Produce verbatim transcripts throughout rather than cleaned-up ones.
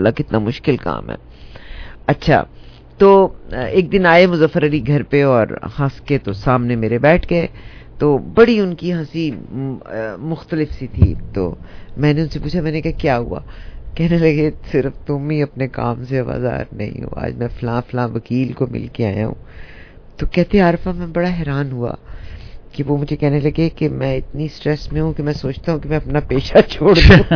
اللہ کتنا مشکل کام ہے. اچھا تو ایک دن آئے مظفر علی گھر پہ اور ہنس کے تو سامنے میرے بیٹھ گئے, تو بڑی ان کی ہنسی مختلف سی تھی. تو میں نے ان سے پوچھا, میں نے کہا کیا ہوا؟ کہنے لگے صرف تم ہی اپنے کام سے آزار نہیں ہو, آج میں فلاں فلاں وکیل کو مل کے آیا ہوں. تو کہتے عارفہ میں بڑا حیران ہوا کہ وہ مجھے کہنے لگے کہ میں اتنی سٹریس میں ہوں کہ میں سوچتا ہوں کہ میں اپنا پیشہ چھوڑ دوں.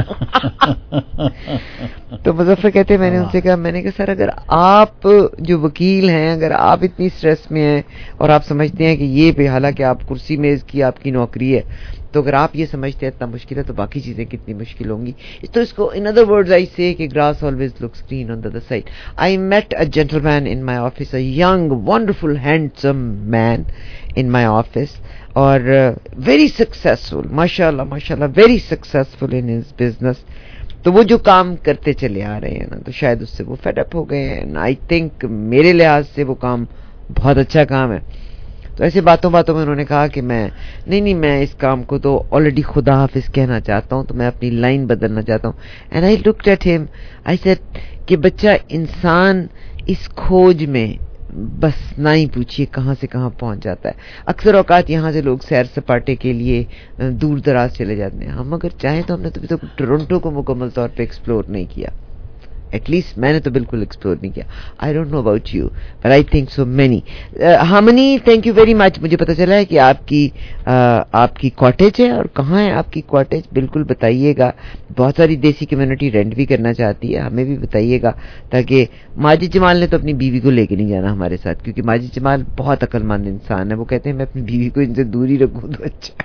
تو مظفر کہتے میں نے ان سے کہا, میں نے کہا سر اگر آپ جو وکیل ہیں, اگر آپ اتنی سٹریس میں ہیں اور آپ سمجھتے ہیں کہ یہ بھی حالانکہ آپ کرسی میز کی آپ کی نوکری ہے, تو اگر آپ یہ سمجھتے ہیں اتنا مشکل ہے تو باقی چیزیں کتنی مشکل ہوں گی. تو اس کو in other words I say کہ grass always looks green on the other side. I met a gentleman in my office, a young wonderful handsome man in my office, اور ویری سکسیسفل, ماشاء اللہ ماشاء اللہ very successful in his business. تو وہ جو کام کرتے چلے آ رہے ہیں نا, تو شاید اس سے وہ فیڈ اپ ہو گئے ہیں. آئی تھنک میرے لحاظ سے وہ کام بہت اچھا کام ہے. تو ایسے باتوں باتوں میں انہوں نے کہا کہ میں نہیں نہیں میں اس کام کو تو آلریڈی خدا حافظ کہنا چاہتا ہوں, تو میں اپنی لائن بدلنا چاہتا ہوں. اینڈ آئی لکڈ ایٹ ہم, آئی سیڈ کہ بچہ انسان اس کھوج میں بس نہ ہی پوچھیے کہاں سے کہاں پہنچ جاتا ہے. اکثر اوقات یہاں سے لوگ سیر سپاٹے کے لیے دور دراز چلے جاتے ہیں. ہم اگر چاہیں تو ہم نے تو ٹورنٹو کو مکمل طور پہ ایکسپلور نہیں کیا, ایٹ لیسٹ میں نے تو بالکل ایکسپلور نہیں کیا. I don't know about you but I think so many. ہامنی تھینک یو ویری مچ. مجھے پتہ چلا ہے کہ آپ کی آپ کی کاٹیج ہے, اور کہاں ہے آپ کی کاٹیج بالکل بتائیے گا. بہت ساری دیسی کمیونٹی رینٹ بھی کرنا چاہتی ہے, ہمیں بھی بتائیے گا, تاکہ ماجد جمال نے تو اپنی بیوی کو لے کے نہیں جانا ہمارے ساتھ, کیونکہ ماجد جمال بہت عقل مند انسان ہے. وہ کہتے ہیں میں اپنی بیوی کو ان سے دور ہی رکھوں تو اچھا.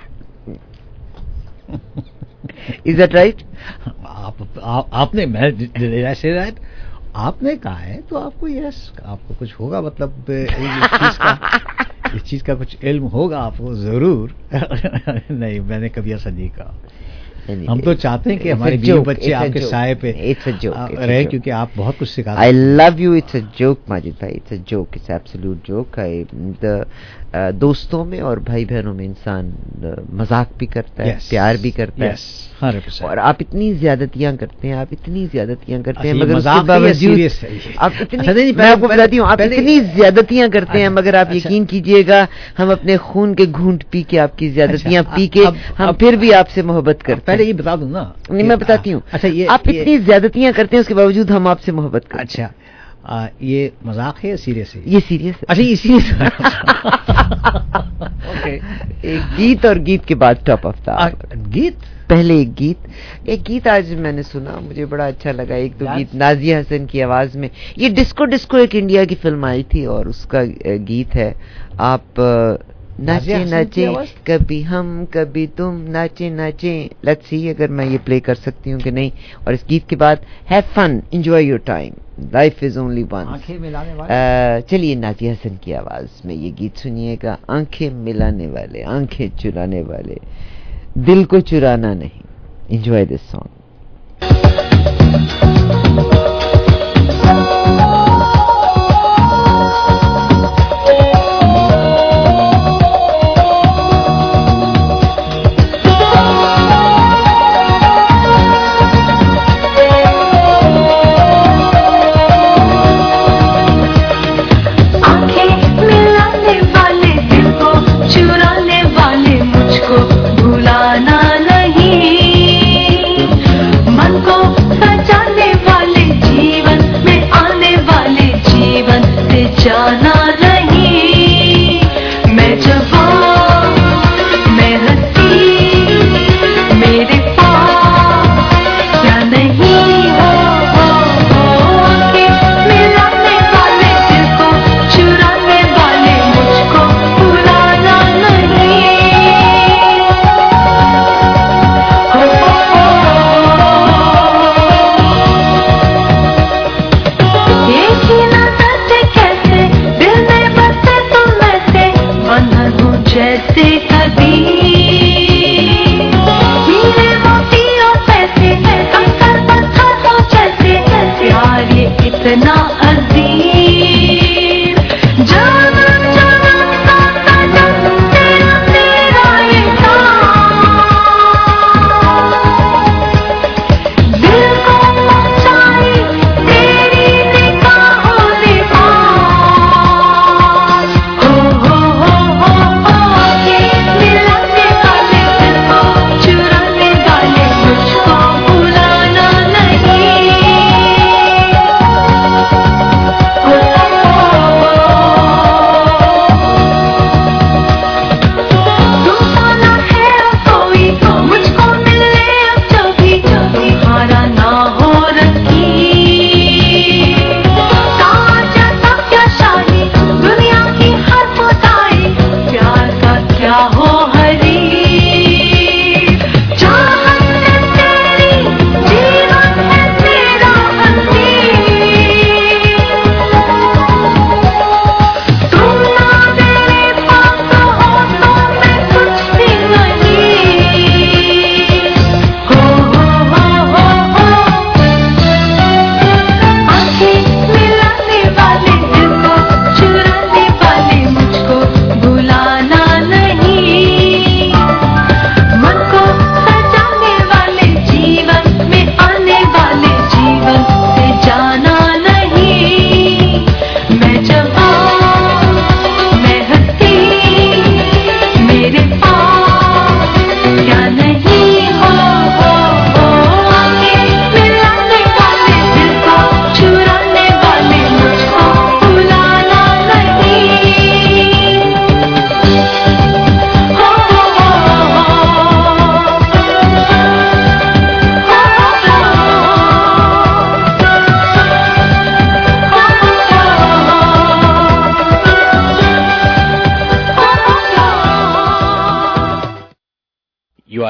Is that right? آپ نے میں ایسے رائٹ آپ نے کہا ہے تو آپ کو یس آپ کو کچھ ہوگا, مطلب اس چیز کا کچھ علم ہوگا آپ کو ضرور. نہیں میں نے کبھی ایسا نہیں کہا. ہم تو چاہتے ہیں کہ ہمارے بیوی بچے آپ کے سائے پہ رہے, کیونکہ آپ بہت کچھ سکھاتے ہیں. I love you. It's a joke Majid بھائی, it's a joke, it's absolute joke. I, the, uh, دوستوں میں اور بھائی بہنوں میں انسان مذاق بھی کرتا ہے, پیار بھی کرتا ہے, اور آپ اتنی زیادتیاں کرتے ہیں, آپ اتنی زیادتیاں کرتے ہیں مگر اس کے باوجود آپ اتنی میں آپ کو بتاتی ہوں آپ اتنی زیادتیاں کرتے ہیں, مگر آپ یقین کیجئے گا ہم اپنے خون کے گھونٹ پی کے آپ کی زیادتیاں پی کے ہم پھر بھی آپ سے محبت کرتے ہیں. پہلے یہ بتا دوں نا, نہیں میں بتاتی ہوں. آپ اتنی زیادتیاں کرتے ہیں اس کے باوجود ہم آپ سے محبت کرتے ہیں. اچھا یہ مذاق ہے یا سیریس ہے؟ یہ سیریس ہے. اچھا یہ سیریس ہے. ایک گیت اور گیت کے بعد ٹاپ آف دا گیت. پہلے ایک گیت ایک گیت آج میں نے سنا, مجھے بڑا اچھا لگا. ایک دو گیت نازیہ حسن کی آواز میں. یہ ڈسکو ڈسکو ایک انڈیا کی فلم آئی تھی اور اس کا گیت ہے. آپ ناچے ناچے کبھی ہم کبھی تم ناچے ناچے. لیٹس سی اگر میں یہ پلے کر سکتی ہوں کہ نہیں. اور اس گیت کے بعد have fun, enjoy your time, life is only once. چلیے نازیہ حسن کی آواز میں یہ گیت سنیے گا. آنکھیں ملانے والے, آنکھیں چرانے والے, دل کو چرانا نہیں. Enjoy this song.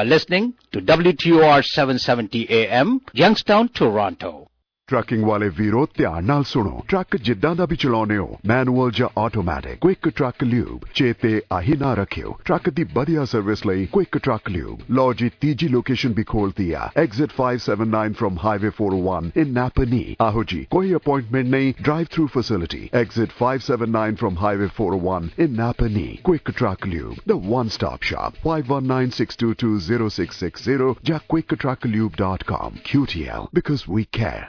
are listening to W T O R seven seventy A M, Youngstown, Toronto. Trucking ਵਾਲੇ ਵੀਰੋ ਧਿਆਨ ਨਾਲ ਸੁਣੋ। ਟਰੱਕ ਜਿੱਦਾਂ ਦਾ ਵੀ ਚਲਾਉਣੇ ਹੋ, ਮੈਨੂਅਲ ਜਾਂ ਆਟੋਮੈਟਿਕ, ਕੁਇਕ ਟਰੱਕ ਲਿਊਬ ਚੇਤੇ ਆਹੀ ਨਾ ਰੱਖਿਓ। ਟਰੱਕ ਦੀ ਵਧੀਆ ਸਰਵਿਸ ਲਈ ਕੁਇਕ ਟਰੱਕ ਲਿਊਬ। ਲਓ ਜੀ, ਤੀਜੀ ਲੋਕੇਸ਼ਨ ਵੀ ਖੋਲਤੀ ਆ, exit five seventy-nine from highway four oh one in Napanee. ਆਹੋ ਜੀ, ਕੋਈ ਅਪਾਇੰਟਮੈਂਟ ਨਹੀਂ, drive through facility, exit five seventy-nine from highway four oh one in Napanee. Quick Truck Lube, the one stop shop, five one nine six two two zero six six zero ਜਾਂ quick truck lube dot com। Q T L, because we care.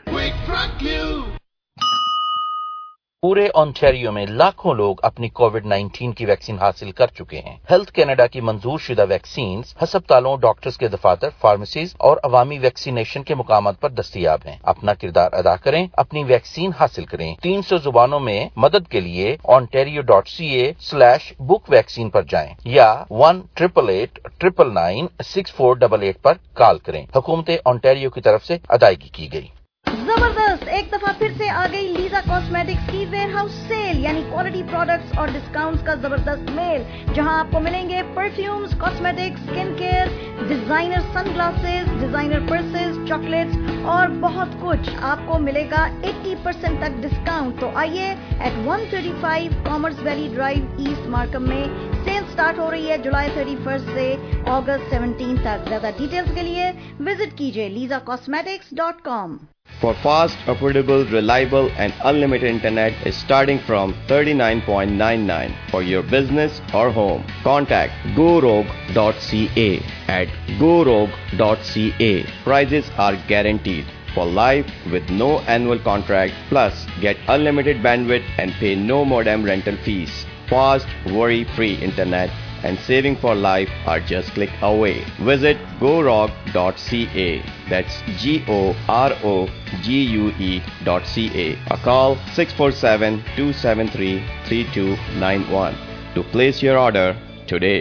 पूरे Ontario में लाखों लोग अपनी Covid nineteen की vaccine हासिल कर चुके हैं। हेल्थ कनाडा की मंजूर शुदा वैक्सीन हस्पतालों, डॉक्टर्स के दफातर, फार्मेसीज और अवामी वैक्सीनेशन के मुकामात पर दस्तयाब हैं। अपना किरदार अदा करें, अपनी वैक्सीन हासिल करें। तीन सौ जुबानों में मदद के लिए ontario dot c a slash book vaccine पर जाएं या one triple eight triple nine six four eight eight पर कॉल करें। हुकूमत ओंटारियो की तरफ से अदायगी की गई। जबरदस्त, एक दफा फिर से आ गई लीजा कॉस्मेटिक्स की वेयरहाउस सेल, यानी क्वालिटी प्रोडक्ट्स और डिस्काउंट्स का जबरदस्त मेल, जहां आपको मिलेंगे perfumes, cosmetics, skin care, designer sunglasses, designer purses, chocolates और बहुत कुछ आपको मिलेगा अस्सी परसेंट तक डिस्काउंट। तो आइए, at one thirty-five Commerce Valley Drive, East Markham में सेल स्टार्ट हो रही है जुलाई thirty-first से अगस्त seventeenth तक। ज्यादा डिटेल्स के लिए विजिट कीजिए Lisa Cosmetics dot com. For fast, affordable, reliable and unlimited internet is starting from thirty-nine ninety-nine for your business or home. Contact go rogue dot c a at go rogue dot c a. Prices are guaranteed for life with no annual contract, plus get unlimited bandwidth and pay no modem rental fees. Fast, worry-free internet and saving for life are just click away. Visit go rogue dot c a. That's G O R O G U E dot C A. Or call six four seven two seven three three two nine one to place your order today.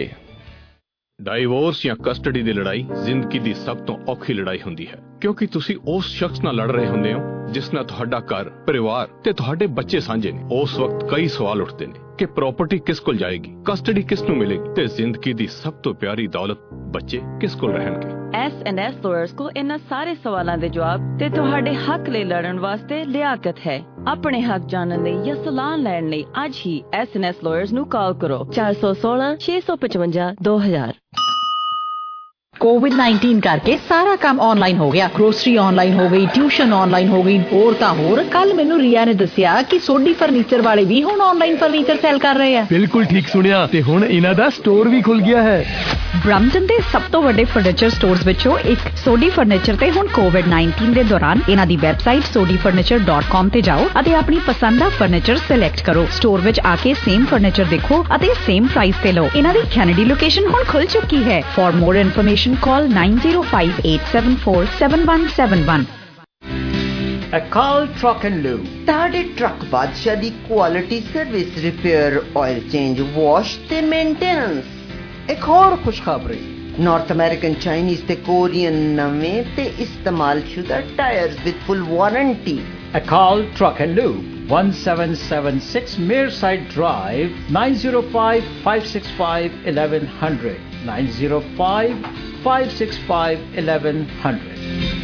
Divorce ਜਾਂ custody ਦੀ ਲੜਾਈ ਜ਼ਿੰਦਗੀ ਦੀ ਸਭ ਤੋਂ ਔਖੀ ਲੜਾਈ ਹੁੰਦੀ ਹੈ, ਕਿਉਂਕਿ ਤੁਸੀਂ ਉਸ ਸ਼ਖਸ ਨਾਲ ਲੜ ਰਹੇ ਹੁੰਦੇ ਹੋ ਜਿਸ ਨਾਲ ਤੁਹਾਡਾ ਘਰ, ਪਰਿਵਾਰ ਤੇ ਤੁਹਾਡੇ ਬੱਚੇ ਸਾਂਝੇ ਨੇ। ਉਸ ਵਕਤ ਕਈ ਸਵਾਲ ਉੱਠਦੇ ਨੇ ਕਿ ਪ੍ਰਾਪਰਟੀ ਕਿਸ ਕੋਲ ਜਾਏਗੀ, ਕਸਟਡੀ ਕਿਸ ਨੂੰ ਮਿਲੇਗੀ ਤੇ ਜ਼ਿੰਦਗੀ ਦੀ ਸਭ ਤੋਂ ਪਿਆਰੀ ਦੌਲਤ ਬੱਚੇ ਕਿਸ ਕੋਲ ਰਹਿਣਗੇ। ਐਸ ਐਂਡ ਐਸ ਲਾਇਰਸ ਕੋ ਇਹਨਾਂ ਸਾਰੇ ਸਵਾਲਾਂ ਦੇ ਜਵਾਬ ਤੇ ਤੁਹਾਡੇ ਹੱਕ ਲਈ ਲੜਨ ਵਾਸਤੇ ਲਿਆਕਤ ਹੈ। ਆਪਣੇ ਹੱਕ ਜਾਣਨ ਲਈ ਜਾਂ ਸਲਾਹ ਲੈਣ ਲਈ ਅੱਜ ਹੀ ਐਸ ਐਂਡ ਐਸ ਲਾਇਰਸ ਨੂੰ ਕਾਲ ਕਰੋ four one six six five five two thousand। COVID nineteen करके सारा काम ऑनलाइन हो गया, ग्रोसरी ऑनलाइन हो गई, ट्यूशन ऑनलाइन हो गई, और ਤਾਂ ਹੋਰ ਕੱਲ ਮੈਨੂੰ ਰੀਆ ਨੇ ਦੱਸਿਆ ਕਿ ਸੋਢੀ ਫਰਨੀਚਰ ਵਾਲੇ ਵੀ ਹੁਣ ਆਨਲਾਈਨ ਫਰਨੀਚਰ ਸੇਲ ਕਰ ਰਹੇ ਆ। ਬਿਲਕੁਲ ਠੀਕ ਸੁਣਿਆ, ਤੇ ਹੁਣ ਇਹਨਾਂ ਦਾ ਸਟੋਰ ਵੀ ਖੁੱਲ ਗਿਆ ਹੈ। ਬ੍ਰੈਂਪਟਨ ਦੇ ਸਭ ਤੋਂ ਵੱਡੇ ਫਰਨੀਚਰ ਸਟੋਰਸ ਵਿੱਚੋਂ ਇੱਕ ਸੋਢੀ ਫਰਨੀਚਰ ਤੇ ਹੁਣ ਕੋਵਿਡ ਨਾਈਨਟੀਨ ਦੇ ਦੌਰਾਨ ਇਹਨਾਂ ਦੀ website Sodhi furniture dot com ਤੇ ਜਾਓ ਅਤੇ ਆਪਣੀ ਪਸੰਦ ਦਾ ਫਰਨੀਚਰ ਸਿਲੈਕਟ ਕਰੋ। ਸਟੋਰ ਵਿੱਚ ਆ ਕੇ ਸੇਮ ਫਰਨੀਚਰ ਦੇਖੋ ਅਤੇ ਸੇਮ ਪ੍ਰਾਈਸ ਤੇ ਲਓ। ਇਹਨਾਂ ਦੀ ਕੈਨੇਡੀ ਲੋਕੇਸ਼ਨ ਹੁਣ ਖੁੱਲ ਚੁੱਕੀ ਹੈ। For more information call nine zero five eight seven four seven one seven one। Akal Truck and Lube, ਤੁਹਾਡੇ ਟਰੱਕ ਬਾਦਸ਼ਾਹ ਦੀ quality service, repair, oil change, wash ਤੇ ਮੇਨਟੇਨੈਂਸ। ਇੱਕ ਹੋਰ ਖੁਸ਼ਖਬਰੀ, ਨਾਰਥ ਅਮਰੀਕਨ, ਚਾਈਨੀਜ਼ ਤੇ ਕੋਰੀਅਨ ਨਵੇਂ ਤੇ ਇਸਤੇਮਾਲ ਸ਼ੁਦਾ tyres with full warranty. Akal Truck and Lube, one seven seven six Mearside Drive, nine zero five five six five eleven hundred, nine zero five five six five eleven hundred।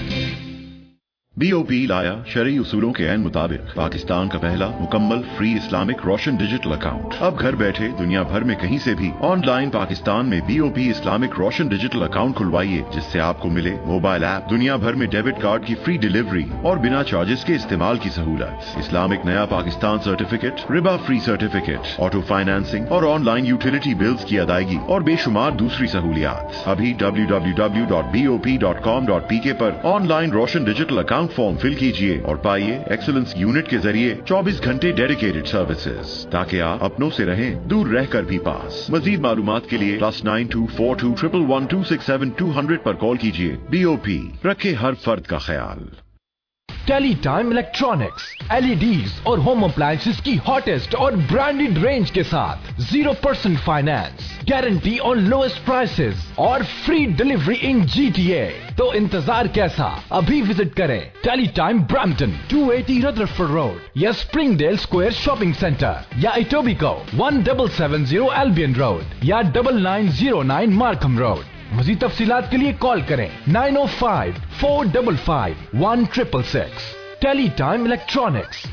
B O P लाया शरई उसूलों के ऐन मुताबिक पाकिस्तान का पहला मुकम्मल free Islamic Roshan digital account. अब घर बैठे दुनिया भर में कहीं से भी ऑनलाइन पाकिस्तान में B O P Islamic Roshan digital account खुलवाइए, जिससे आपको मिले मोबाइल ऐप, दुनिया भर में डेबिट कार्ड की फ्री डिलीवरी और बिना चार्जेस के इस्तेमाल की सहूलत, इस्लामिक नया पाकिस्तान सर्टिफिकेट, रिबा फ्री सर्टिफिकेट, ऑटो फाइनेंसिंग और ऑनलाइन यूटिलिटी बिल्स की अदायगी और बेशुमार दूसरी सहूलियात। अभी W W W dot B O P dot com dot P K पर online Roshan digital account form fill कीजिए और पाइए एक्सीलेंस यूनिट के जरिए चौबीस घंटे डेडिकेटेड सर्विसेज, ताकि आप अपनों से रहें दूर रहकर भी पास। मजीद मालूमात के लिए plus nine two four two triple one two six seven two hundred पर कॉल कीजिए। बी ओ पी, रखे हर फर्द का ख्याल। टेलीटाइम इलेक्ट्रॉनिक्स, एल ई डीज और होम अप्लायंसेस की हॉटेस्ट और ब्रांडेड रेंज के साथ zero percent finance, guarantee on lowest prices और free delivery in G T A. तो इंतजार कैसा, अभी विजिट करें Teletime Brampton two eighty Rutherford road या स्प्रिंगडेल स्क्वायर शॉपिंग सेंटर या Etobicoke one seven seven zero Albion road या nine nine zero nine Markham road. मजीद तफसीलात के लिए कॉल करें nine O five four five five one six six six. Teletime electronics.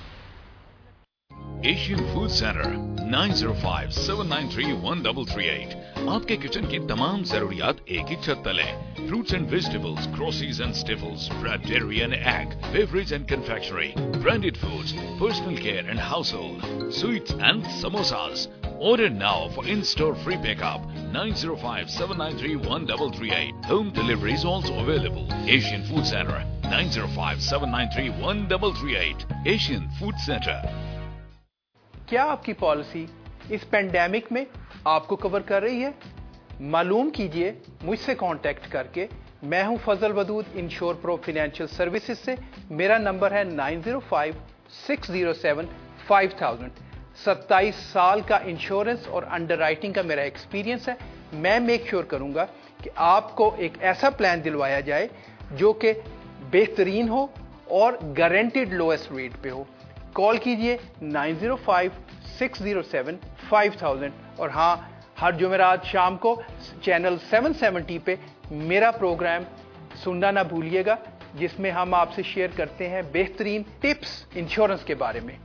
Asian food centre nine zero five seven nine three one three three eight. आपके kitchen की तमाम जरूरियात एक ही छत तले. Fruits and vegetables, groceries and staples, bread, dairy and egg, beverage and confectionery, branded foods, personal care and household, sweets and samosas. Order now for in-store free pickup nine zero five seven nine three one three three eight. Home delivery is also available. Asian Food Center nine zero five seven nine three one three three eight. Asian Food Center. क्या आपकी policy इस pandemic में आपको cover कर रही है? मालूम कीजिए मुझसे कांटेक्ट करके. मैं हूं Fazal Wadood, Insure Pro financial services से. मेरा नंबर है nine zero five six zero seven five thousand. सत्ताईस साल का इंश्योरेंस और अंडरराइटिंग का मेरा एक्सपीरियंस है. मैं मेक श्योर करूंगा कि आपको एक ऐसा प्लान दिलवाया जाए जो कि बेहतरीन हो और गारंटीड लोएस्ट रेट पे हो. कॉल कीजिए nine zero five six zero seven five thousand. और हाँ, हर जुमेरात शाम को चैनल सेवन सेवेंटी पे मेरा प्रोग्राम सुनना ना भूलिएगा, जिसमें हम आपसे शेयर करते हैं बेहतरीन टिप्स इंश्योरेंस के बारे में.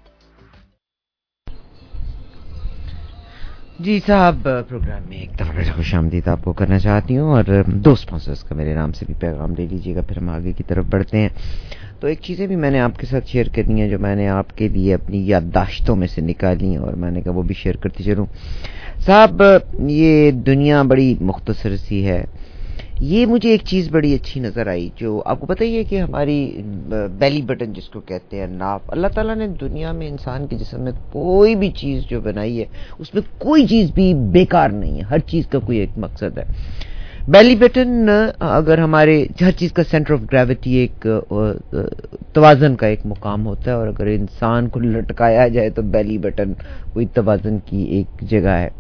जी साहब, प्रोग्राम में एक दफा फिर खुशामदीद आपको करना चाहती हूँ और दो स्पॉन्सर्स का मेरे नाम से भी पैगाम ले लीजिएगा, फिर हम आगे की तरफ बढ़ते हैं. तो एक चीज़ें भी मैंने आपके साथ शेयर करनी है जो मैंने आपके लिए अपनी याददाश्तों में से निकाली और मैंने कहा वो भी शेयर करती चलूँ. साहब, ये दुनिया बड़ी मुख्तसर सी है. ये मुझे एक चीज़ बड़ी अच्छी नज़र आई, जो आपको पता ही है कि हमारी बेली बटन जिसको कहते हैं, नाप, अल्लाह ताला ने दुनिया में इंसान के जिस्म में कोई भी चीज़ जो बनाई है उसमें कोई चीज़ भी बेकार नहीं है. हर चीज़ का कोई एक मकसद है. बेली बटन अगर हमारे हर चीज़ का सेंटर ऑफ ग्रेविटी एक तवाज़न का एक मुकाम होता है, और अगर इंसान को लटकाया जाए तो बेली बटन कोई तवाज़न की एक जगह है.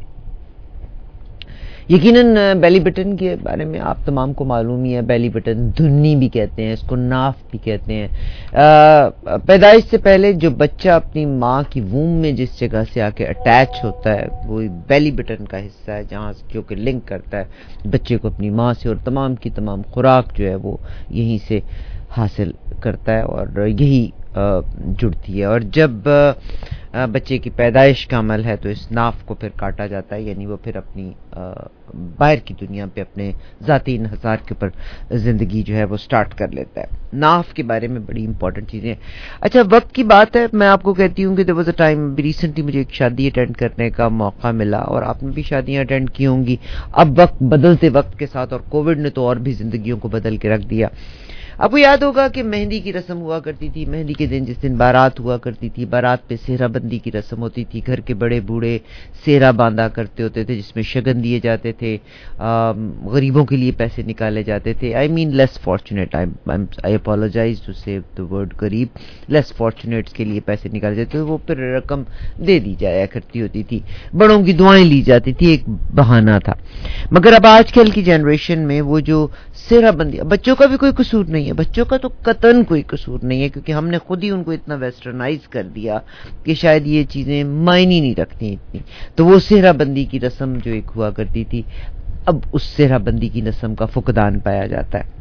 यकीनन बेली बटन के बारे में आप तमाम को मालूम ही है. बेली बटन धुन्नी भी कहते हैं, इसको नाफ भी कहते हैं. पैदाइश से पहले जो बच्चा अपनी माँ की वूम में जिस जगह से आके अटैच होता है वो बेली बटन का हिस्सा है, जहाँ जो कि लिंक करता है बच्चे को अपनी माँ से, और तमाम की तमाम खुराक जो है वो यहीं से हासिल करता है और यही जुड़ती है. और जब बच्चे की पैदाइश का अमल है तो इस नाफ को फिर काटा जाता है, यानी वो फिर अपनी बाहर की दुनिया पे अपने ज़ाती इन्हिसार के ऊपर ज़िंदगी जो है वो स्टार्ट कर लेता है. नाफ के बारे में बड़ी इंपॉर्टेंट चीज़ें. अच्छा, वक्त की बात है, मैं आपको कहती हूँ कि there was a time, recently मुझे एक शादी अटेंड करने का मौका मिला, और आपने भी शादियाँ अटेंड की होंगी. अब वक्त बदलते वक्त के साथ, और कोविड ने तो और भी ज़िंदगियों को बदल के रख दिया. आपको याद होगा कि मेहंदी की रस्म हुआ करती थी. मेहंदी के दिन जिस दिन बारात हुआ करती थी, बारात पे सेहरा बंदी की रस्म होती थी. घर के बड़े बूढ़े सेहरा बांधा करते होते थे जिसमें शगन दिए जाते थे, गरीबों के लिए पैसे निकाले जाते थे. I mean less fortunate, I I apologize to say the word गरीब. लेस फॉर्चुनेट्स के लिए पैसे निकाले जाते थे, वो फिर रकम दे दी जाया करती होती थी. बड़ों की दुआएं ली जाती थी, एक बहाना था. मगर अब आजकल की जनरेशन में वो जो सेहरा बंदी, बच्चों का भी कोई कसूर नहीं है, बच्चों का तो कतन कोई कसूर नहीं है, क्योंकि हमने खुद ही उनको इतना वेस्टर्नाइज कर दिया कि शायद ये चीजें मायने नहीं रखती इतनी. तो वो सेहरा बंदी की रस्म जो एक हुआ करती थी, अब उस सेहरा बंदी की रस्म का फुकदान पाया जाता है.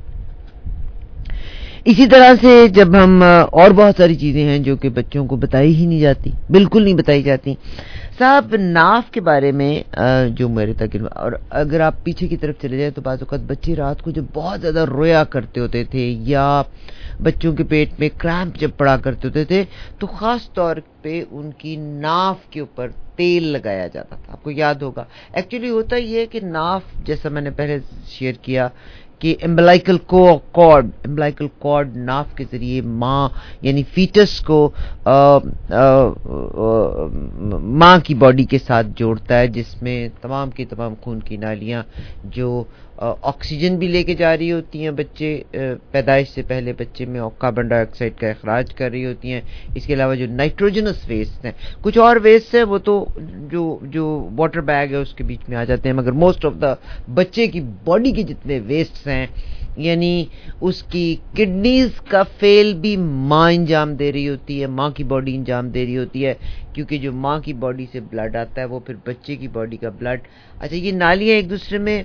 इसी तरह से जब हम, और बहुत सारी चीजें हैं जो कि बच्चों को बताई ही नहीं जाती, बिल्कुल नहीं बताई जाती. साहब, नाफ के बारे में जो मेरे तक, और अगर आप पीछे की तरफ चले जाए तो बाज़ औक़ात बच्चे रात को जब बहुत ज़्यादा रोया करते होते थे, या बच्चों के पेट में क्रैम्प जब पड़ा करते होते थे, तो ख़ास तौर पे उनकी नाफ के ऊपर तेल लगाया जाता था. आपको याद होगा. एक्चुअली होता ये है कि नाफ, जैसा मैंने पहले शेयर किया कि एम्बलाइकल कॉर्ड, एम्बलाइकल कॉर्ड नाफ के जरिए माँ यानी फीटस को माँ की बॉडी के साथ जोड़ता है, जिसमें तमाम की तमाम खून की नालियाँ जो ऑक्सीजन भी लेके जा रही होती हैं, बच्चे पैदाइश से पहले बच्चे में कार्बन डाइऑक्साइड का अखराज कर रही होती हैं. इसके अलावा जो नाइट्रोजनस वेस्ट हैं, कुछ और वेस्ट है वो तो जो जो वाटर बैग है उसके बीच में आ जाते हैं, मगर मोस्ट ऑफ द बच्चे की बॉडी के जितने वेस्ट हैं, यानी उसकी किडनीज का फेल भी माँ इंजाम दे रही होती है, माँ की बॉडी इंजाम दे रही होती है. کیونکہ جو ماں کی باڈی سے بلڈ آتا ہے وہ پھر بچے کی باڈی کا بلڈ. اچھا یہ نالیاں ایک دوسرے میں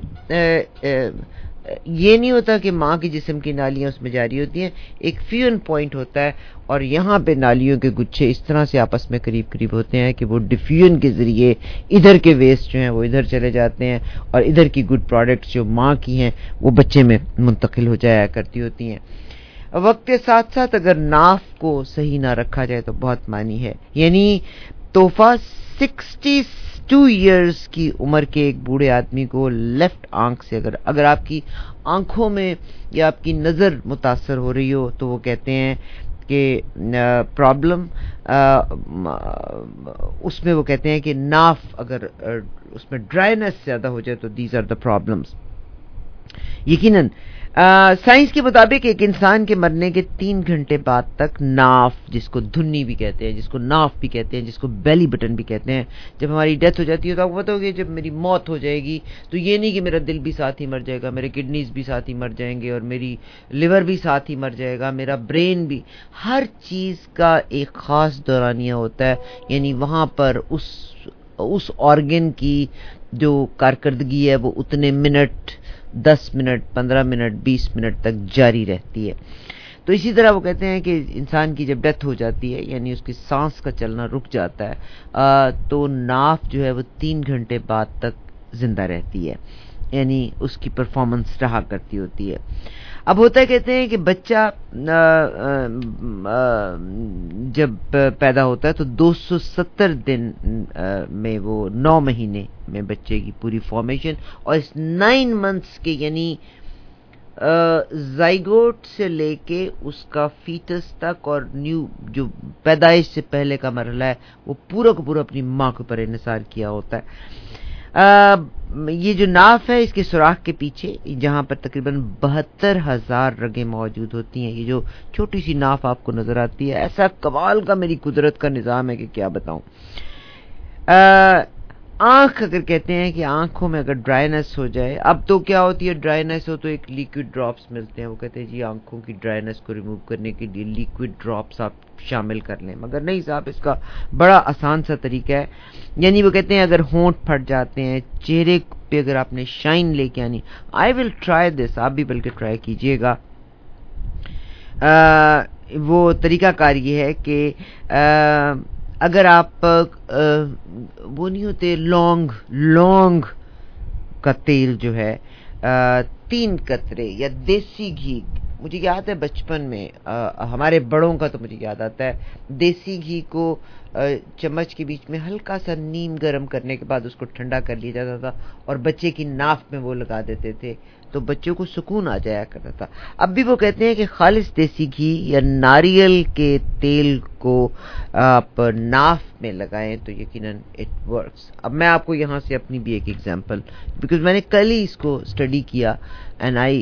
یہ نہیں ہوتا کہ ماں کے جسم کی نالیاں اس میں جاری ہوتی ہیں, ایک فیون پوائنٹ ہوتا ہے اور یہاں پہ نالیوں کے گچھے اس طرح سے آپس میں قریب قریب ہوتے ہیں کہ وہ ڈیفیوژن کے ذریعے ادھر کے ویسٹ جو ہیں وہ ادھر چلے جاتے ہیں اور ادھر کی گڈ پروڈکٹس جو ماں کی ہیں وہ بچے میں منتقل ہو جایا کرتی ہوتی ہیں. وقت کے ساتھ ساتھ اگر ناف کو صحیح نہ رکھا جائے تو بہت معنی ہے. یعنی تحفہ سکسٹی ٹو ایئرس کی عمر کے ایک بوڑھے آدمی کو لیفٹ آنکھ سے اگر اگر آپ کی آنکھوں میں یا آپ کی نظر متاثر ہو رہی ہو تو وہ کہتے ہیں کہ پرابلم اس میں وہ کہتے ہیں کہ ناف اگر اس میں ڈرائینس زیادہ ہو جائے تو دیز آر دا پرابلمس. یقیناً سائنس کے مطابق ایک انسان کے مرنے کے تین گھنٹے بعد تک ناف, جس کو دھنی بھی کہتے ہیں, جس کو ناف بھی کہتے ہیں, جس کو بیلی بٹن بھی کہتے ہیں, جب ہماری ڈیتھ ہو جاتی ہے تو آپ کو پتہ ہوگا جب میری موت ہو جائے گی تو یہ نہیں کہ میرا دل بھی ساتھ ہی مر جائے گا, میرے کڈنیز بھی ساتھ ہی مر جائیں گے اور میری لیور بھی ساتھ ہی مر جائے گا, میرا برین بھی. ہر چیز کا ایک خاص دورانیہ ہوتا ہے. یعنی وہاں پر اس اس آرگن کی جو کارکردگی ہے وہ اتنے منٹ, دس منٹ, پندرہ منٹ, بیس منٹ تک جاری رہتی ہے. تو اسی طرح وہ کہتے ہیں کہ انسان کی جب ڈیتھ ہو جاتی ہے یعنی اس کی سانس کا چلنا رک جاتا ہے تو ناف جو ہے وہ تین گھنٹے بعد تک زندہ رہتی ہے, یعنی اس کی پرفارمنس رہا کرتی ہوتی ہے. اب ہوتا ہے کہتے ہیں کہ بچہ جب پیدا ہوتا ہے تو دو سو ستر دن میں وہ نو مہینے میں بچے کی پوری فارمیشن, اور اس نائن منتھس کے یعنی زائگوٹ سے لے کے اس کا فیٹس تک اور نیو جو پیدائش سے پہلے کا مرحلہ ہے وہ پورا کا پورا اپنی ماں کے اوپر انحصار کیا ہوتا ہے. یہ جو ناف ہے اس کے سوراخ کے پیچھے جہاں پر تقریباً بہتر ہزار رگیں موجود ہوتی ہیں, یہ جو چھوٹی سی ناف آپ کو نظر آتی ہے, ایسا کمال کا میری قدرت کا نظام ہے کہ کیا بتاؤں. آنکھ اگر کہتے ہیں کہ آنکھوں میں اگر ڈرائینس ہو جائے, اب تو کیا ہوتی ہے ڈرائینس ہو تو ایک لیکوڈ ڈراپس ملتے ہیں, وہ کہتے ہیں جی آنکھوں کی ڈرائینس کو ریموو کرنے کے لیے لیکوڈ ڈراپس آپ شامل کر لیں, مگر نہیں صاحب اس کا بڑا آسان سا طریقہ ہے. یعنی وہ کہتے ہیں اگر ہونٹ پھٹ جاتے ہیں, چہرے پہ اگر آپ نے شائن لے کے آنی, آئی ول ٹرائی دس, آپ بھی بلکہ ٹرائی کیجئے گا. وہ طریقہ کار یہ ہے کہ اگر آپ وہ نہیں ہوتے لونگ لونگ کا تیل جو ہے تین قطرے یا دیسی گھی, مجھے یاد ہے بچپن میں ہمارے بڑوں کا تو مجھے یاد آتا ہے دیسی گھی کو چمچ کے بیچ میں ہلکا سا نیم گرم کرنے کے بعد اس کو ٹھنڈا کر لیا جاتا تھا اور بچے کی ناف میں وہ لگا دیتے تھے تو بچوں کو سکون آ جایا کرتا تھا. اب بھی وہ کہتے ہیں کہ خالص دیسی گھی یا ناریل کے تیل کو آپ ناف میں لگائیں تو یقیناً اٹ ورکس. اب میں آپ کو یہاں سے اپنی بھی ایک ایگزامپل, بیکاز میں نے کل ہی اس کو اسٹڈی کیا اینڈ آئی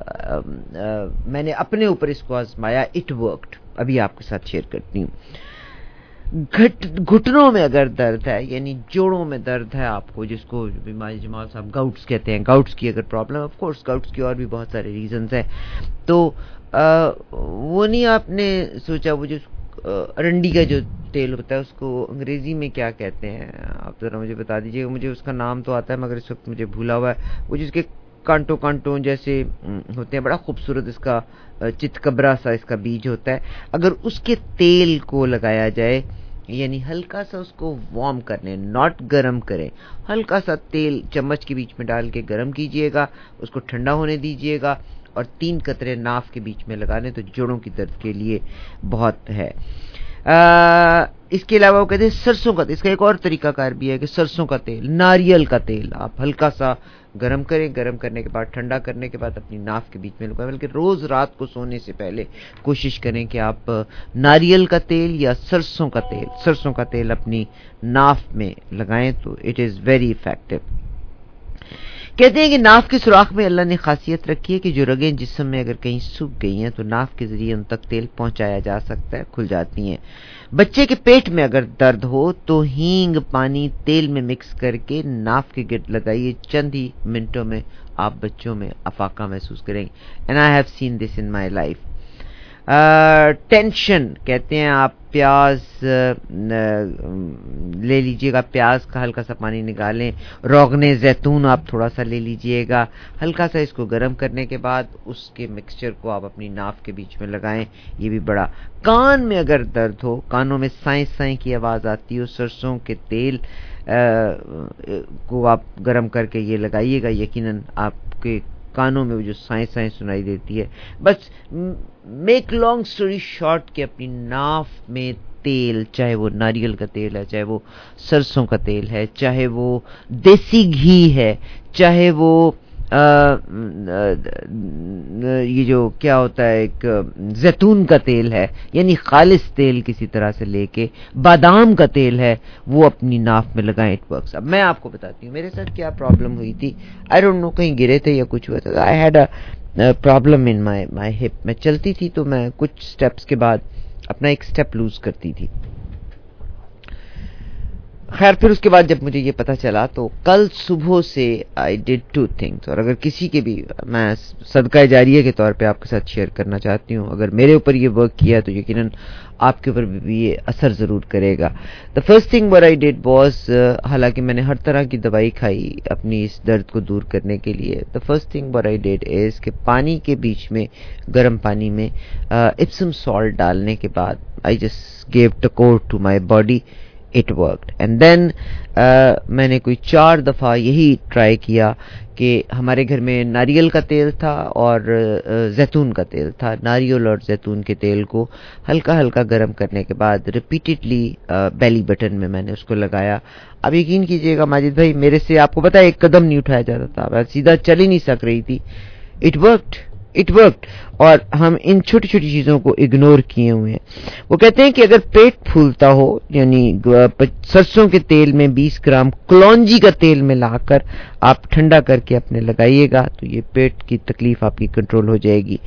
میں نے اپنے اوپر اس کو آزمایا, اٹ ورکڈ. ابھی آپ کے ساتھ شیئر کرتی ہوں. گھٹ گھٹنوں میں اگر درد ہے یعنی جوڑوں میں درد ہے آپ کو, جس کو بیماری جمال صاحب گاؤٹس کہتے ہیں, گاؤٹس کی اگر پرابلم, آف کورس گاؤٹس کی اور بھی بہت سارے ریزنز ہیں, تو وہ نہیں آپ نے سوچا وہ جو ارنڈی کا جو تیل ہوتا ہے اس کو انگریزی میں کیا کہتے ہیں, آپ ذرا مجھے بتا دیجیے گا. مجھے اس کا نام تو آتا ہے مگر اس وقت مجھے بھولا ہوا ہے. وہ جس کے کانٹوں کانٹوں جیسے ہوتے ہیں, بڑا خوبصورت اس کا چتکبرا سا اس کا بیج ہوتا ہے, اگر اس کے تیل کو لگایا جائے یعنی ہلکا سا اس کو وارم کرنے, ناٹ گرم کریں, ہلکا سا تیل چمچ کے بیچ میں ڈال کے گرم کیجئے گا, اس کو ٹھنڈا ہونے دیجئے گا اور تین قطرے ناف کے بیچ میں لگانے تو جوڑوں کی درد کے لیے بہت ہے. آ, اس کے علاوہ وہ کہتے ہیں سرسوں کا تیل, اس کا ایک اور طریقہ کار بھی ہے کہ سرسوں کا تیل, ناریل کا تیل آپ ہلکا سا گرم کریں, گرم کرنے کے بعد ٹھنڈا کرنے کے بعد اپنی ناف کے بیچ میں لگائیں, بلکہ روز رات کو سونے سے پہلے کوشش کریں کہ آپ ناریل کا تیل یا سرسوں کا تیل سرسوں کا تیل اپنی ناف میں لگائیں تو اٹ از ویری افیکٹو. کہتے ہیں کہ ناف کے سوراخ میں اللہ نے خاصیت رکھی ہے کہ جو رگیں جسم میں اگر کہیں سوکھ گئی ہیں تو ناف کے ذریعے ان تک تیل پہنچایا جا سکتا ہے, کھل جاتی ہیں. بچے کے پیٹ میں اگر درد ہو تو ہینگ پانی تیل میں مکس کر کے ناف کے گرد لگائیے, چند ہی منٹوں میں آپ بچوں میں افاقہ محسوس کریں گے. And I have seen this in my life. Tension کہتے ہیں آپ پیاز لے لیجئے گا, پیاز کا ہلکا سا پانی نکالیں, روغن زیتون آپ تھوڑا سا لے لیجئے گا, ہلکا سا اس کو گرم کرنے کے بعد اس کے مکسچر کو آپ اپنی ناف کے بیچ میں لگائیں. یہ بھی بڑا, کان میں اگر درد ہو, کانوں میں سائیں سائیں کی آواز آتی ہو, سرسوں کے تیل کو آپ گرم کر کے یہ لگائیے گا, یقیناً آپ کے کانوں میں وہ جو سائیں سائیں سنائی دیتی ہے. بس میک لانگ سٹوری شارٹ کہ اپنی ناف میں تیل, چاہے وہ ناریل کا تیل ہے, چاہے وہ سرسوں کا تیل ہے, چاہے وہ دیسی گھی ہے, چاہے وہ آ, یہ جو کیا ہوتا ہے ایک زیتون کا تیل ہے, یعنی خالص تیل کسی طرح سے لے کے, بادام کا تیل ہے, وہ اپنی ناف میں لگائیں. It works. اب میں آپ کو بتاتی ہوں میرے ساتھ کیا پرابلم ہوئی تھی. آئی ڈونٹ نو کہیں گرے تھے یا کچھ ہوا تھا. I had a problem in my my hip. میں چلتی تھی تو میں کچھ سٹیپس کے بعد اپنا ایک سٹیپ لوز کرتی تھی. خیر پھر اس کے بعد جب مجھے یہ پتا چلا تو کل صبح سے آئی ڈیڈ ٹو تھنگس, اور اگر کسی کے بھی میں صدقہ جاریہ کے طور پہ آپ کے ساتھ شیئر کرنا چاہتی ہوں, اگر میرے اوپر یہ ورک کیا تو یقیناً آپ کے اوپر بھی یہ اثر ضرور کرے گا. The first thing what I did was, حالانکہ میں نے ہر طرح کی دوائی کھائی اپنی اس درد کو دور کرنے کے لیے, the first thing what I did is کہ پانی کے بیچ میں, گرم پانی میں ایپسم سالٹ ڈالنے کے بعد I just gave ٹکور to my body. It worked. And then uh, میں نے کوئی چار دفعہ یہی ٹرائی کیا کہ ہمارے گھر میں ناریل کا تیل تھا اور uh, زیتون کا تیل تھا. ناریل اور زیتون کے تیل کو ہلکا ہلکا گرم کرنے کے بعد ریپیٹڈلی بیلی بٹن میں میں نے اس کو لگایا. اب یقین کیجئے گا ماجد بھائی, میرے سے آپ کو پتا ہے ایک قدم نہیں اٹھایا جاتا تھا, میں سیدھا چل ہی نہیں سک رہی تھی. It worked. It worked. اور ہم ان چھوٹی چھوٹی چیزوں کو اگنور کیے ہوئے ہیں. وہ کہتے ہیں کہ اگر پیٹ پھولتا ہو, یعنی سرسوں کے تیل میں بیس گرام کلونجی کا تیل ملا کر آپ ٹھنڈا کر کے اپنے لگائیے گا تو یہ پیٹ کی تکلیف آپ کی کنٹرول ہو جائے گی.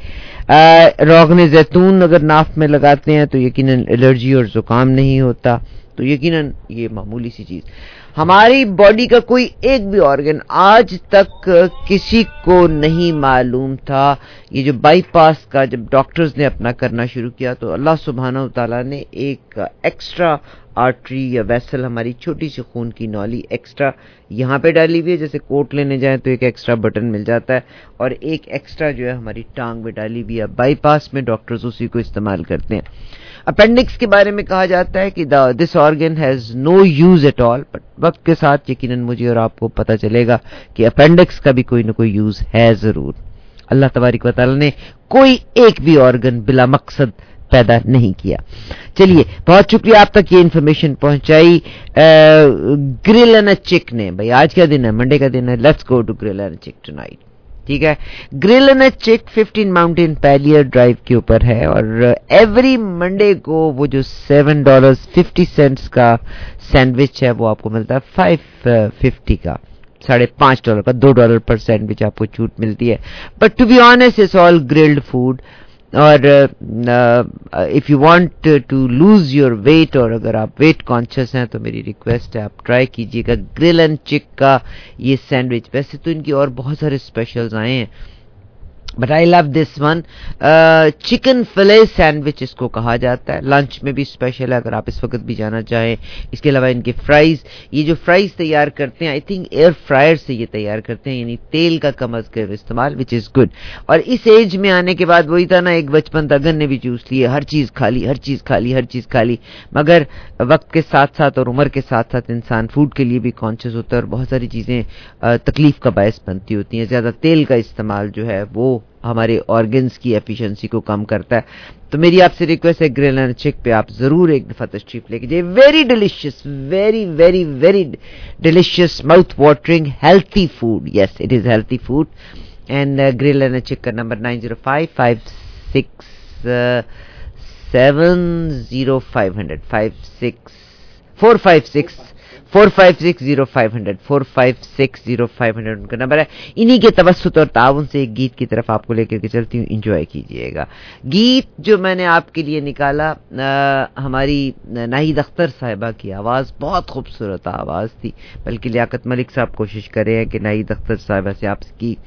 روغن زیتون اگر ناف میں لگاتے ہیں تو یقیناً الرجی اور زکام نہیں ہوتا. تو یقیناً یہ معمولی سی چیز. ہماری باڈی کا کوئی ایک بھی آرگن آج تک کسی کو نہیں معلوم تھا. یہ جو بائی پاس کا جب ڈاکٹرز نے اپنا کرنا شروع کیا تو اللہ سبحانہ و تعالیٰ نے ایک ایکسٹرا آرٹری یا ویسل, ہماری چھوٹی سی خون کی نالی ایکسٹرا یہاں پہ ڈالی ہوئی ہے. جیسے کوٹ لینے جائیں تو ایک ایکسٹرا بٹن مل جاتا ہے, اور ایک ایکسٹرا جو ہے ہماری ٹانگ میں ڈالی ہوئی ہے. بائی پاس میں ڈاکٹرز اسی کو استعمال کرتے ہیں. اپینڈکس کے بارے میں کہا جاتا ہے کہ this organ has no use at all, but وقت کے ساتھ یقیناً مجھے اور آپ کو پتہ چلے گا کہ اپینڈکس کا بھی کوئی نہ کوئی یوز ہے ضرور. اللہ تبارک و تعالیٰ نے کوئی ایک بھی آرگن بلا مقصد پیدا نہیں کیا. چلیے بہت شکریہ آپ تک یہ انفارمیشن پہنچائی گرل اینڈ چک نے. بھائی آج کیا دن ہے, منڈے کا دن ہے. Let's go to Grill and Chick tonight. ٹھیک ہے, Grill and Chick fifteen Montpellier drive کے اوپر ہے, اور ایوری منڈے کو وہ جو سیون ڈالر ففٹی سینٹس کا سینڈوچ ہے وہ آپ کو ملتا ہے فائیو ففٹی کا, ساڑھے پانچ ڈالر کا, دو ڈالر پر سینڈوچ آپ کو چھوٹ ملتی ہے. But to be honest it's all grilled food. اور if you want to lose your weight, اور اگر آپ ویٹ کانشیس ہیں تو میری ریکویسٹ ہے آپ ٹرائی کیجیے گا گرل اینڈ چک کا یہ سینڈوچ. ویسے تو ان کی اور بہت سارے اسپیشلز آئے ہیں, but I love this one. Chicken fillet sandwich اس کو کہا جاتا ہے. لنچ میں بھی اسپیشل ہے اگر آپ اس وقت بھی جانا چاہیں. اس کے علاوہ ان کے فرائز, یہ جو فرائز تیار کرتے ہیں آئی تھنک ایئر فرائر سے یہ تیار کرتے ہیں, یعنی تیل کا کم از کم استعمال, وچ از گڈ. اور اس ایج میں آنے کے بعد وہی تھا نا, ایک بچپن تھا گن نے بھی چوس لیے, ہر چیز کھا لی, ہر چیز کھا لی, ہر چیز کھا لی. مگر وقت کے ساتھ ساتھ اور عمر کے ساتھ ساتھ انسان فوڈ کے لیے بھی کانشیس ہوتا ہے, اور بہت ساری چیزیں تکلیف کا باعث بنتی ہوتی ہیں. زیادہ تیل کا استعمال جو ہے وہ ہمارے آرگنز کی ایفیشنسی کو کم کرتا ہے. تو میری آپ سے ریکویسٹ ہے گرل اینڈ چک پہ آپ ضرور ایک دفعہ تشریف لے کے جائیے. Very delicious, very very very delicious, mouth watering, healthy food. Yes it is healthy food. And Grill and Chick کا نمبر nine zero five five six seven zero five hundred five six four five six four five six zero five hundred four five six zero five hundred ان کا number ہے. انہی کے توسط اور تعاون سے ایک گیت کی طرف آپ کو لے کر کے چلتی ہوں, انجوائے کیجئے گا. گیت جو میں نے آپ کے لیے نکالا ہماری ناہید اختر صاحبہ کی آواز, بہت خوبصورت آواز تھی, بلکہ لیاقت ملک صاحب کوشش کر رہے ہیں کہ ناہید اختر صاحبہ سے آپ کی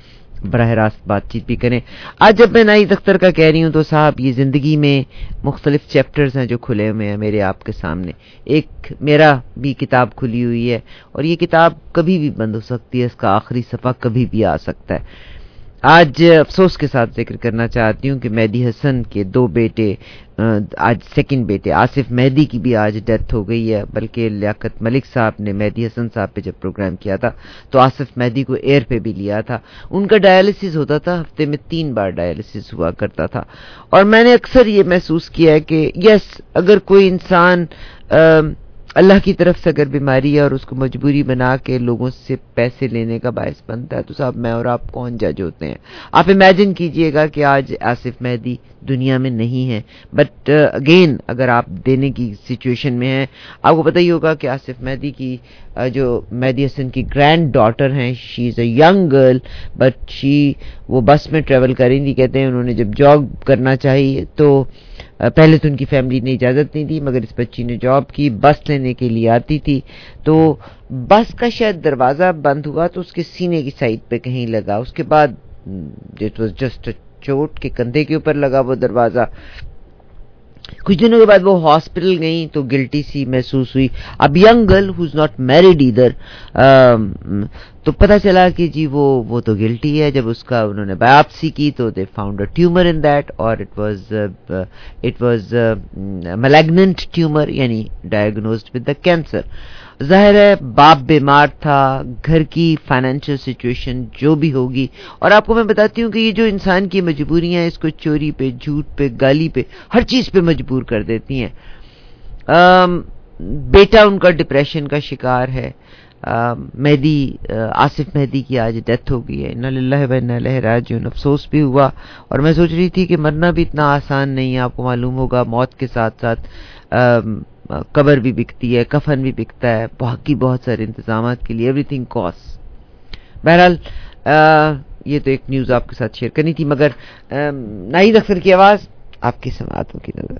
براہ راست بات چیت بھی کریں. آج جب میں ناہید اختر کا کہہ رہی ہوں تو صاحب یہ زندگی میں مختلف چیپٹرز ہیں جو کھلے ہوئے ہیں میرے آپ کے سامنے. ایک میرا بھی کتاب کھلی ہوئی ہے اور یہ کتاب کبھی بھی بند ہو سکتی ہے, اس کا آخری صفحہ کبھی بھی آ سکتا ہے. آج افسوس کے ساتھ ذکر کرنا چاہتی ہوں کہ مہدی حسن کے دو بیٹے, آج سیکنڈ بیٹے آصف مہدی کی بھی آج ڈیتھ ہو گئی ہے. بلکہ لیاقت ملک صاحب نے مہدی حسن صاحب پہ جب پروگرام کیا تھا تو آصف مہدی کو ایئر پہ بھی لیا تھا. ان کا ڈائیلسس ہوتا تھا, ہفتے میں تین بار ڈائیلسس ہوا کرتا تھا. اور میں نے اکثر یہ محسوس کیا ہے کہ یس, اگر کوئی انسان اللہ کی طرف سے اگر بیماری ہے اور اس کو مجبوری بنا کے لوگوں سے پیسے لینے کا باعث بنتا ہے تو صاحب میں اور آپ کون جج ہوتے ہیں. آپ امیجن کیجئے گا کہ آج آصف مہدی دنیا میں نہیں ہے, بٹ اگین uh, اگر آپ دینے کی سچویشن میں ہیں, آپ کو پتہ ہی ہوگا کہ آصف مہدی کی uh, جو مہدی حسن کی گرینڈ ڈاٹر ہیں, she is a young girl but she وہ بس میں ٹریول کر رہی تھی. کہتے ہیں انہوں نے جب جاب کرنا چاہیے تو پہلے تو ان کی فیملی نے اجازت نہیں دی, مگر اس بچی نے جاب کی, بس لینے کے لیے آتی تھی تو بس کا شاید دروازہ بند ہوا تو اس کے سینے کی سائڈ پہ کہیں لگا. اس کے بعد اٹ واز جسٹ چوٹ کے کندھے کے اوپر لگا وہ دروازہ. کچھ دنوں کے بعد وہ ہاسپٹل گئیں تو گلٹی سی محسوس ہوئی. اب young girl who is not married either, تو پتہ چلا کہ جی وہ وہ تو گلٹی ہے. جب اس کا انہوں نے بایوپسی کی تو they found a tumour in that, اور it was it was malignant tumour, یعنی ڈائگنوزڈ ود دا کینسر. ظاہر ہے باپ بیمار تھا, گھر کی فائنینشیل سچویشن جو بھی ہوگی, اور آپ کو میں بتاتی ہوں کہ یہ جو انسان کی مجبوریاں ہیں اس کو چوری پہ, جھوٹ پہ, گالی پہ, ہر چیز پہ مجبور کر دیتی ہیں. بیٹا ان کا ڈپریشن کا شکار ہے. مہدی آصف مہدی کی آج ڈیتھ ہو گئی ہے. انا للہ و انا الیہ راجعون. افسوس بھی ہوا, اور میں سوچ رہی تھی کہ مرنا بھی اتنا آسان نہیں ہے. آپ کو معلوم ہوگا موت کے ساتھ ساتھ قبر بھی بکتی ہے, کفن بھی بکتا ہے, باقی بہت سارے انتظامات کے لیے ایوری تھنگ کاسٹ. بہرحال یہ تو ایک نیوز آپ کے ساتھ شیئر کرنی تھی, مگر ناہید اختر کی آواز, آپ کی سماعتوں کی نظر.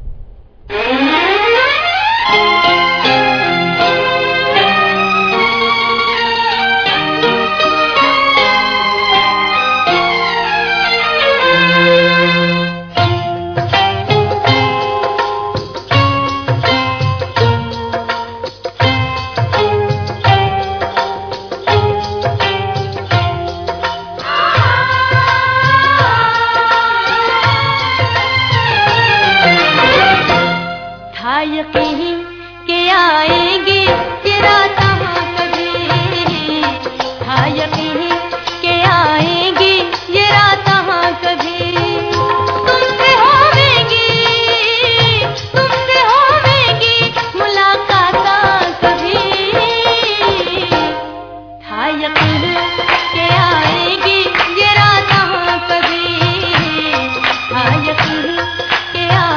Yeah.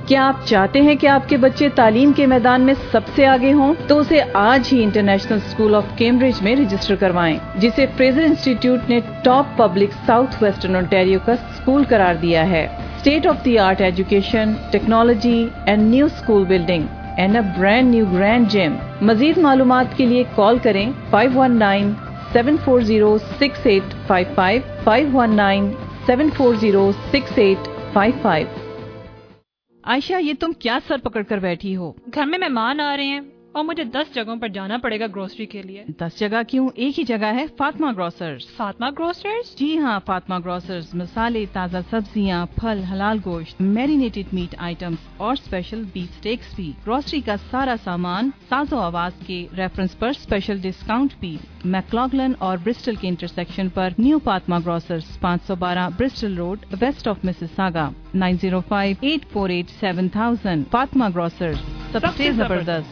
کیا آپ چاہتے ہیں کہ آپ کے بچے تعلیم کے میدان میں سب سے آگے ہوں؟ تو اسے آج ہی انٹرنیشنل اسکول آف کیمبرج میں رجسٹر کروائیں، جسے فریزر انسٹیٹیوٹ نے top public south western Ontario کا اسکول قرار دیا ہے۔ State of the art education, technology and new school building and a brand new grand gym. مزید معلومات کے لیے کال کریں five one nine seven four zero six eight five five five one nine seven four zero six eight five five. Ayesha, یہ تم کیا سر پکڑ کر بیٹھی ہو؟ گھر میں مہمان آ رہے ہیں اور مجھے دس جگہوں پر جانا پڑے گا گروسری کے لیے۔ دس جگہ کیوں؟ ایک ہی جگہ ہے، فاطمہ گروسرز۔ فاطمہ گروسرز؟ جی ہاں، فاطمہ گروسرز مسالے، تازہ سبزیاں، پھل، حلال گوشت، میرینیٹڈ میٹ آئٹمس اور اسپیشل بیف سٹیکس بھی۔ گروسری کا سارا سامان ساز و آواز کے ریفرنس پر اسپیشل ڈسکاؤنٹ بھی۔ میکلاگلن اور برسٹل کے انٹرسیکشن پر نیو فاطمہ گروسرز، پانچ سو بارہ Bristol road, west of Mississauga, nine zero five eight four eight seven thousand. Fatima grocers, سب سے زبردست۔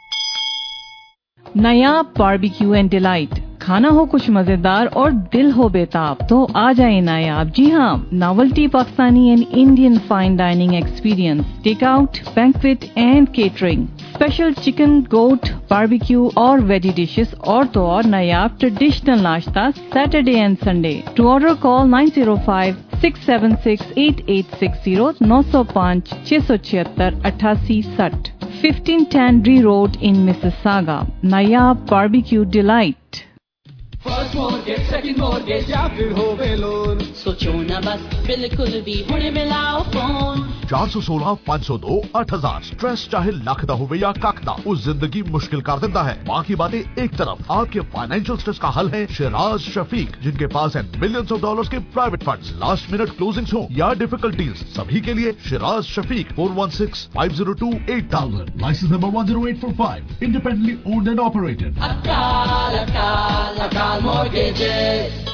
نیا باربیکیو اینڈ ڈیلائٹ، کھانا ہو کچھ مزیدار اور دل ہو بیتاب تو آ جائیں نایاب۔ جی ہاں، novelty Pakistani and Indian fine dining experience, take out, banquet and catering, special chicken, goat, barbecue اور ویجی ڈشز، اور تو اور نایاب ٹریڈیشنل ناشتہ Saturday and Sunday. To order call nine zero five six seven six eight eight six zero, نو سو پانچ چھ سو چھہتر اٹھاسی سٹھ، fifteen Tannery road in Mississauga. Nayab barbecue delight. First mortgage, second mortgage یا پھر ہووے لون، سوچو نہ بس بالکل بھی ہنے ملاؤ فون۔ چار سو سولہ پانچ سو دو آٹھ ہزار۔ اسٹریس چاہے لاکھ دا ہوئے یا کاک دا، اس زندگی مشکل کر دیتا ہے۔ باقی باتیں ایک طرف، آپ کے فائنینشیل اسٹریس کا حل ہے شیراز شفیق، جن کے پاس ہے ملینز آف ڈالرز کے private funds, last minute closings ہوں یا ڈیفیکلٹیز، سبھی کے لیے Shiraz Shafiq four one six five zero two eight thousand, licence number one zero eight four five, independently owned and operated. Akal Akal Akal mortgages.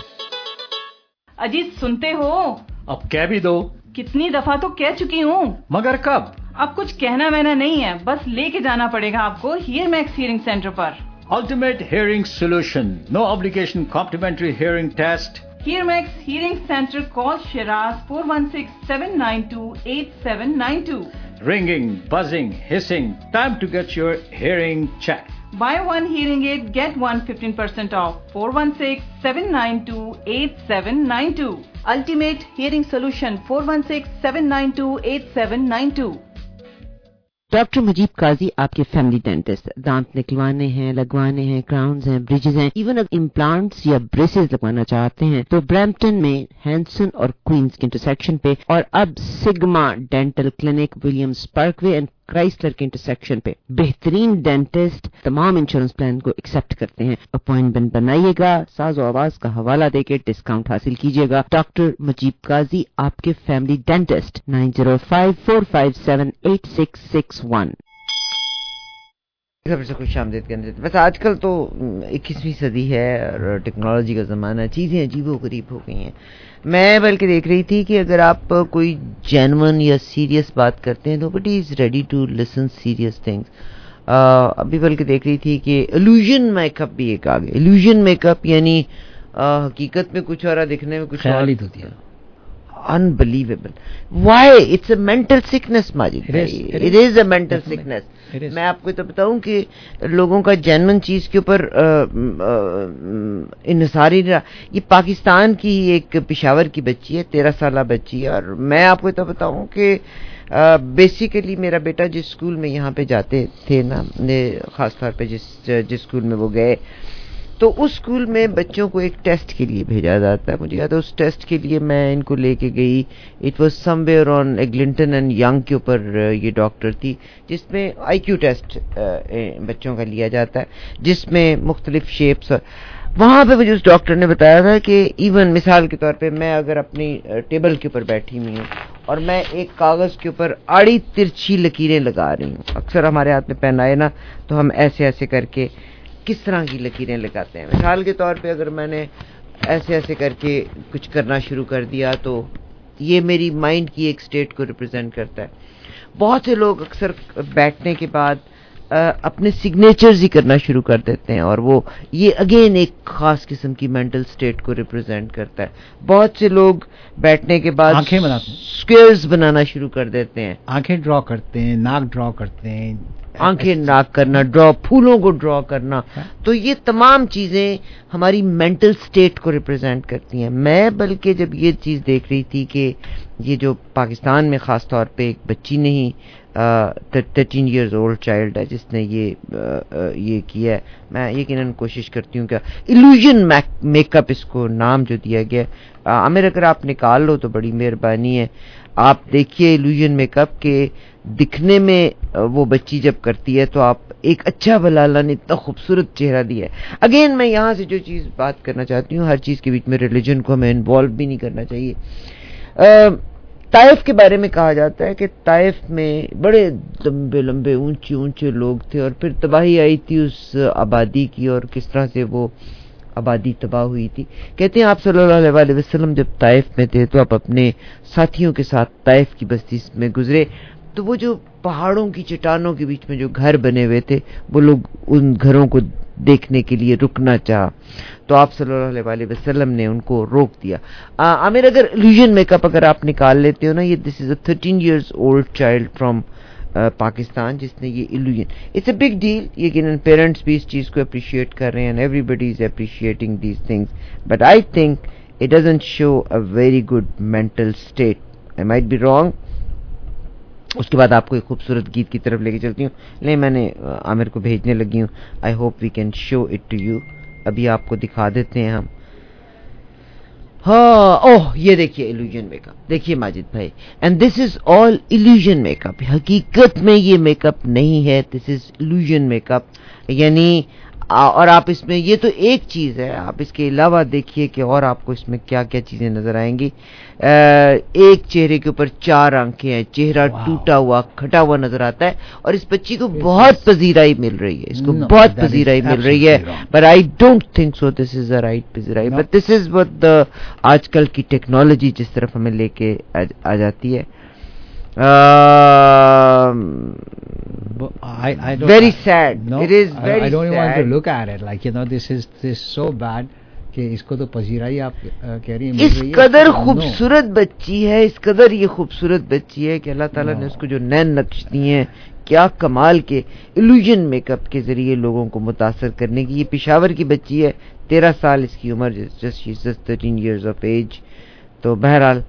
Ajit سنتے ہو؟ اب کہہ بھی دو۔ کتنی دفعہ تو کہہ چکی ہوں۔ مگر کب؟ اب کچھ کہنا وہنا نہیں ہے، بس لے کے جانا پڑے گا آپ کو ہیئر میکس ہیئرنگ سینٹر پر۔ Ultimate hearing solution, no obligation complimentary hearing test۔ Hear Max hearing centre, call Shiraz four one six seven nine two eight seven nine two. Ringing, buzzing, hissing, time to get your hearing checked. Buy one hearing aid, get one fifteen percent off. four one six seven nine two eight seven nine two. Ultimate Hearing Solution, four one six seven nine two eight seven nine two. Doctor Mujeeb Qazi آپ کے family dentist, دانت نکلوانے ہیں، لگوانے ہیں، کراؤنز ہیں، bridges ہیں، even اگر implants یا بریسز لگوانا چاہتے ہیں تو برمپٹن میں ہینسن اور کوئنز کے انٹرسیکشن پہ، اور اب Sigma dental clinic Williams Parkway and Chrysler کے انٹرسیکشن پہ بہترین ڈینٹسٹ تمام انشورنس پلان کو ایکسپٹ کرتے ہیں۔ اپوائنٹمنٹ بنائیے گا، ساز و آواز کا حوالہ دے کے ڈسکاؤنٹ حاصل کیجیے گا۔ ڈاکٹر مجیب قاضی آپ کے family dentist, nine zero five four five seven eight six six one. خبر سے خوش آمدید کرنا چاہتے ہیں۔ بس آج کل تو اکیسویں صدی ہے اور ٹیکنالوجی کا زمانہ ہے، چیزیں عجیب و غریب ہو گئی ہیں۔ میں بلکہ دیکھ رہی تھی کہ اگر آپ کوئی جینون یا سیریس بات کرتے ہیں تو but is ready to listen serious things. ابھی بلکہ دیکھ رہی تھی کہ ایلوژن میک اپ بھی ایک آ گیا۔ ایلوژن میک اپ یعنی حقیقت میں کچھ اور دکھنے میں کچھ اور ہوتی ہے۔ Unbelievable. Why? It's a mental sickness, Majid. It is, it is, it is a mental sickness. میں آپ کو تو بتاؤں کہ لوگوں کا جینون چیز کے اوپر انحصار ہی رہا۔ یہ پاکستان کی ایک پشاور کی بچی ہے، تیرہ سالہ بچی ہے، اور میں آپ کو تو بتاؤں کہ بیسیکلی میرا بیٹا جس اسکول میں یہاں پہ جاتے تھے نا، خاص طور پہ جس جس اسکول میں وہ گئے، تو اس اسکول میں بچوں کو ایک ٹیسٹ کے لیے بھیجا جاتا ہے۔ مجھے یاد ہے اس ٹیسٹ کے لیے میں ان کو لے کے گئی، it was somewhere on Eglinton and Yonge کے اوپر یہ ڈاکٹر تھی، جس میں آئی کیو ٹیسٹ بچوں کا لیا جاتا ہے، جس میں مختلف شیپس۔ وہاں پہ مجھے اس ڈاکٹر نے بتایا تھا کہ ایون مثال کے طور پہ میں اگر اپنی ٹیبل کے اوپر بیٹھی ہوئی ہوں اور میں ایک کاغذ کے اوپر آڑی ترچھی لکیریں لگا رہی ہوں، اکثر ہمارے ہاتھ میں پین آئے نا تو ہم ایسے ایسے کر کے کس طرح کی لکیریں لگاتے ہیں۔ مثال کے طور پہ اگر میں نے ایسے ایسے کر کے کچھ کرنا شروع کر دیا تو یہ میری مائنڈ کی ایک سٹیٹ کو ریپرزینٹ کرتا ہے۔ بہت سے لوگ اکثر بیٹھنے کے بعد اپنے سگنیچرز ہی کرنا شروع کر دیتے ہیں, اور وہ یہ اگین ایک خاص قسم کی مینٹل اسٹیٹ کو ریپرزینٹ کرتا ہے. بہت سے لوگ بیٹھنے کے بعد آنکھیں بناتے ہیں, اسکوئرز بنانا شروع کر دیتے ہیں, آنکھیں ڈرا کرتے ہیں, ناک ڈرا کرتے ہیں, آنکھیں ناک کرنا, ڈرا پھولوں کو ڈرا کرنا. تو یہ تمام چیزیں ہماری مینٹل اسٹیٹ کو ریپرزینٹ کرتی ہیں. میں بلکہ جب یہ چیز دیکھ رہی تھی کہ یہ جو پاکستان میں خاص طور پہ ایک بچی نہیں تھرٹین ایئرز اولڈ چائلڈ ہے جس نے یہ یہ کیا ہے, میں یقیناً کوشش کرتی ہوں کہ ایلوژن میک اپ اس کو نام جو دیا گیا ہے. عامر اگر آپ نکال لو تو بڑی مہربانی ہے. آپ دیکھیے ایلوژن میک اپ کے دکھنے میں وہ بچی جب کرتی ہے تو آپ ایک اچھا بھلا اللہ نے اتنا خوبصورت چہرہ دیا ہے. اگین میں یہاں سے جو چیز بات کرنا چاہتی ہوں, ہر چیز کے بیچ میں ریلیجن کو ہمیں انوالو بھی نہیں کرنا چاہیے. طائف کے بارے میں کہا جاتا ہے کہ طائف میں بڑے لمبے لمبے اونچے اونچے لوگ تھے اور پھر تباہی آئی تھی اس آبادی کی, اور کس طرح سے وہ آبادی تباہ ہوئی تھی. کہتے ہیں آپ صلی اللہ علیہ وسلم جب طائف میں تھے تو آپ اپنے ساتھیوں کے ساتھ طائف کی بستی میں گزرے, تو وہ جو پہاڑوں کی چٹانوں کے بیچ میں جو گھر بنے ہوئے تھے وہ لوگ ان گھروں کو دیکھنے کے لیے رکنا چاہا, تو آپ صلی اللہ علیہ وسلم نے ان کو روک دیا. عامر اگر ایلوژن میک اپ اگر آپ نکال لیتے ہو نا, یہ this is a thirteen years old child from Pakistan جس نے یہ illusion, it's a big deal. یقیناً پیرنٹس بھی اس چیز کو اپریشیٹ کر رہے ہیں, and everybody is appreciating these things, but I think it doesn't show a very good mental state. I might be wrong. اس کے بعد آپ کو ایک خوبصورت گیت کی طرف لے کے چلتی ہوں. نہیں, میں نے عامر کو بھیجنے لگی ہوں. I hope we can show it to you. ابھی آپ کو دکھا دیتے ہیں ہم. ہاں, اوہ یہ دیکھیے ایلوژن میک اپ, دیکھیے ماجد بھائی, and this is all illusion makeup. حقیقت میں یہ میک اپ نہیں ہے, دس از ایلوژن میک اپ. یعنی اور آپ اس میں یہ تو ایک چیز ہے, آپ اس کے علاوہ دیکھیے کہ اور آپ کو اس میں کیا کیا چیزیں نظر آئیں گی. ایک چہرے کے اوپر چار آنکھیں ہیں, چہرہ ٹوٹا ہوا کھٹا ہوا نظر آتا ہے, اور اس بچی کو بہت پذیرائی مل رہی ہے, اس کو بہت پذیرائی مل رہی ہے. But I don't think so this is a right پذیرائی, بٹ دس از وٹ آج کل کی ٹیکنالوجی جس طرف ہمیں لے کے آ جاتی ہے. I, I don't, very sad. No, it is very I, I don't sad. even want to look at it. Like, you know, this is this is so bad کہ اس کو تو پذیرائی آپ کہہ رہی ہیں. اس قدر خوبصورت بچی ہے, اس قدر یہ خوبصورت بچی ہے کہ اللہ تعالیٰ نے اس کو جو نین نقش دیے ہیں, کیا کمال کے ایلوژن میک اپ کے ذریعے لوگوں کو متاثر کرنے کی. یہ پشاور کی بچی ہے, تیرہ سال اس کی عمر, just she is thirteen years of age. تو بہرحال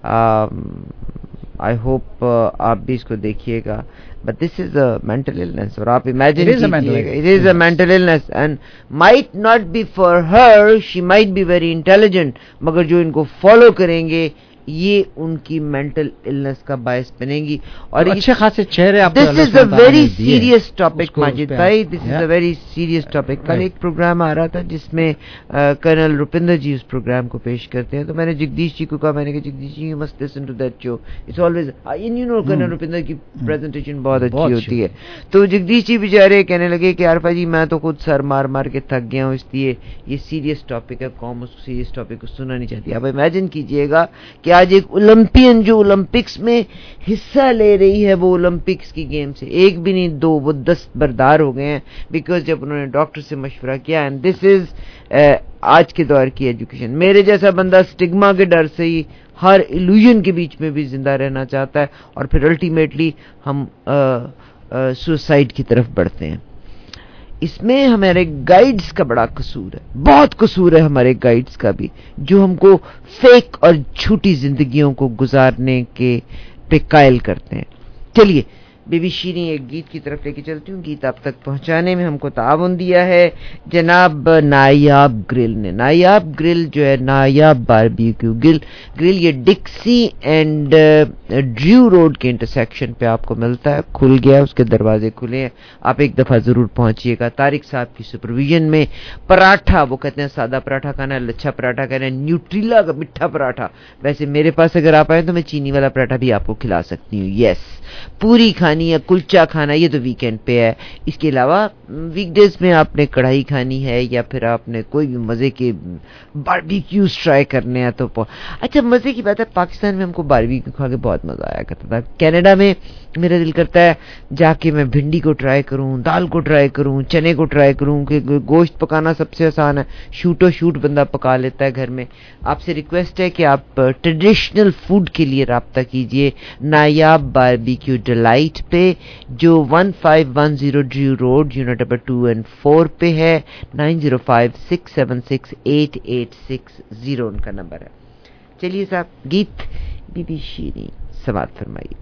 آئی ہوپ آپ بھی اس کو دیکھیے گا. But this is a mental illness. اور آپ imagine کیجیے, it is a mental illness and might not be for her, she might be very intelligent, مگر جو ان کو فالو کریں گے یہ ان کی مینٹل النس کا باعث بنے گی. اور اچھے خاصے چہرے آپ this is a very serious topic Majid بھائی, this is a very serious topic. کل ایک پروگرام آ رہا تھا جس میں کرنل روپندر جی اس پروگرام کو پیش کرتے ہیں, تو میں نے جگدیش جی کو کہا, میں نے کہا Jagdish ji you must listen to that show, it's always you know colonel Rupinder کی پریزنٹیشن بہت اچھی ہوتی ہے. تو جگدیش جی بیچارے کہنے لگے کہ عارفہ جی میں تو خود سر مار مار کے تھک گیا ہوں, اس لیے یہ سیریس ٹاپک ہے, قوم اس سیریس ٹاپک کو سننا نہیں چاہتی. آپ امیجن کیجئے گا کہ آج ایک اولمپئن جو اولمپکس میں حصہ لے رہی ہے, وہ اولمپکس کی گیم سے ایک بھی نہیں دو, وہ دست بردار ہو گئے ہیں بیکاز جب انہوں نے ڈاکٹر سے مشورہ کیا. اینڈ دس از آج کے دور کی ایجوکیشن. میرے جیسا بندہ سٹگما کے ڈر سے ہی ہر ایلوژن کے بیچ میں بھی زندہ رہنا چاہتا ہے, اور پھر الٹیمیٹلی ہم سوسائڈ کی طرف بڑھتے ہیں. اس میں ہمارے گائیڈز کا بڑا قصور ہے, بہت قصور ہے ہمارے گائیڈز کا بھی, جو ہم کو فیک اور جھوٹی زندگیوں کو گزارنے کے پہ قائل کرتے ہیں. چلیے بی بی شیریں ایک گیت کی طرف لے کے چلتی ہوں. گیت آپ تک پہنچانے میں ہم کو تعاون دیا ہے جناب نایاب گرل نے. نایاب گرل جو ہے نایاب باربیکیو گرل گرل یہ ڈکسی اینڈ ڈریو روڈ کے انٹرسیکشن پہ آپ کو ملتا ہے. کھل گیا ہے, اس کے دروازے کھلے ہیں, آپ ایک دفعہ ضرور پہنچیے گا. طارق صاحب کی سپرویژن میں پراٹھا, وہ کہتے ہیں سادہ پراٹھا کھانا ہے, لچھا پراٹھا کھانا ہے, نیوٹریلا کا میٹھا پراٹھا. ویسے میرے پاس اگر آپ آئیں تو میں چینی والا پراٹھا بھی آپ کو کھلا سکتی ہوں. یس, پوری کھانے کھانی ہے, کلچا کھانا, یہ تو ویکینڈ پہ ہے. اس کے علاوہ ویک ڈیز میں آپ نے کڑھائی کھانی ہے یا پھر آپ نے کوئی بھی مزے کے باربیکیوز ٹرائی کرنے ہیں تو اچھا مزے کی بات ہے. پاکستان میں ہم کو باربیکیو کھا کے بہت مزہ آیا کرتا تھا. کینیڈا میں میرا دل کرتا ہے جا کے میں بھنڈی کو ٹرائی کروں, دال کو ٹرائی کروں, چنے کو ٹرائی کروں, کہ گوشت پکانا سب سے آسان ہے, شوٹو شوٹ بندہ پکا لیتا ہے گھر میں. آپ سے ریکویسٹ ہے کہ آپ ٹریڈیشنل فوڈ کے لیے رابطہ کیجئے نایاب باربیکیو ڈیلائٹ پہ, جو one five one zero Drew road unit number two and four پہ ہے. Nine zero five six seven six eight eight six zero ان کا نمبر ہے. چلیے صاحب گیت بی بی شیریں سماعت فرمائیے.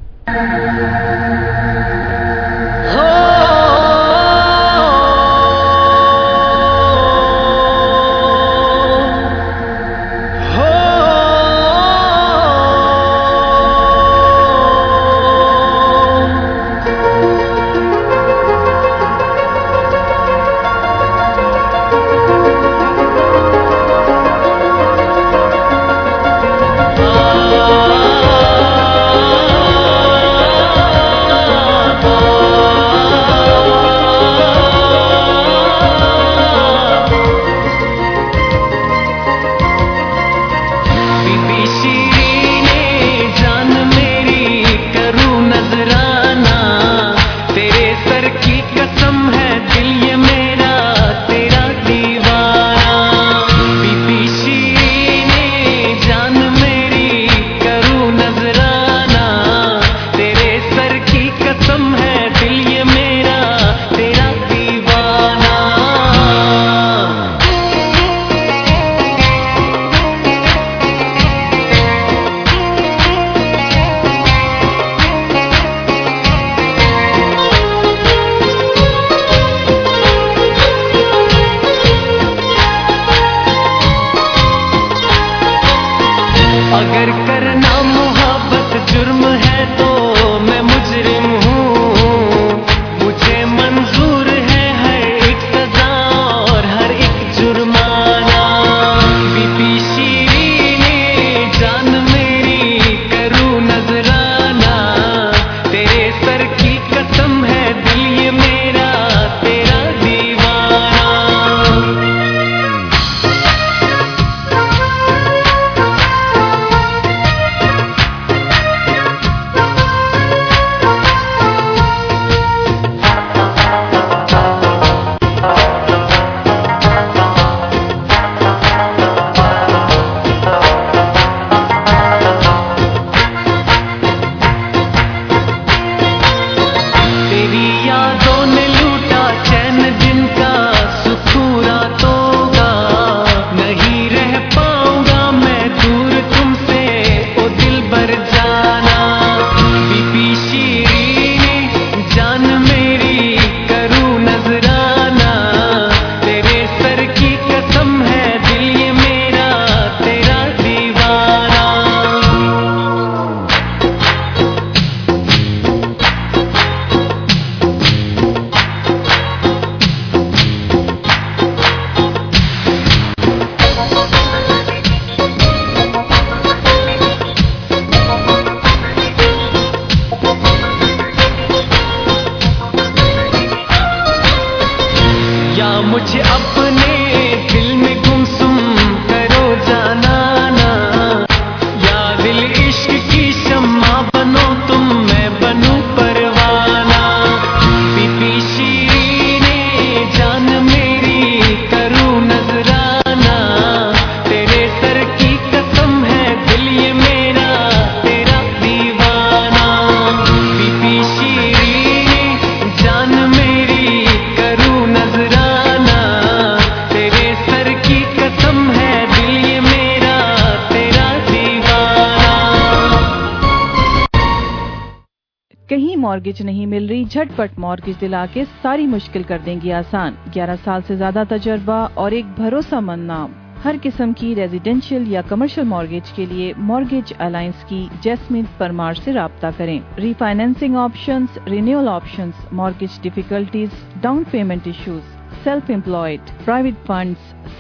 کہیں مارگیج نہیں مل رہی؟ جھٹ پٹ مارگیج دلا کے ساری مشکل کر دیں گی آسان. گیارہ سال سے زیادہ تجربہ اور ایک بھروسہ مند نام. ہر قسم کی ریزیڈینشیل یا کمرشل مارگیج کے لیے مارگیج الائنس کی جیسمین پرمار سے رابطہ کریں. Refinancing options, renewal options, mortgage difficulties, down payment issues, self employed, private funds,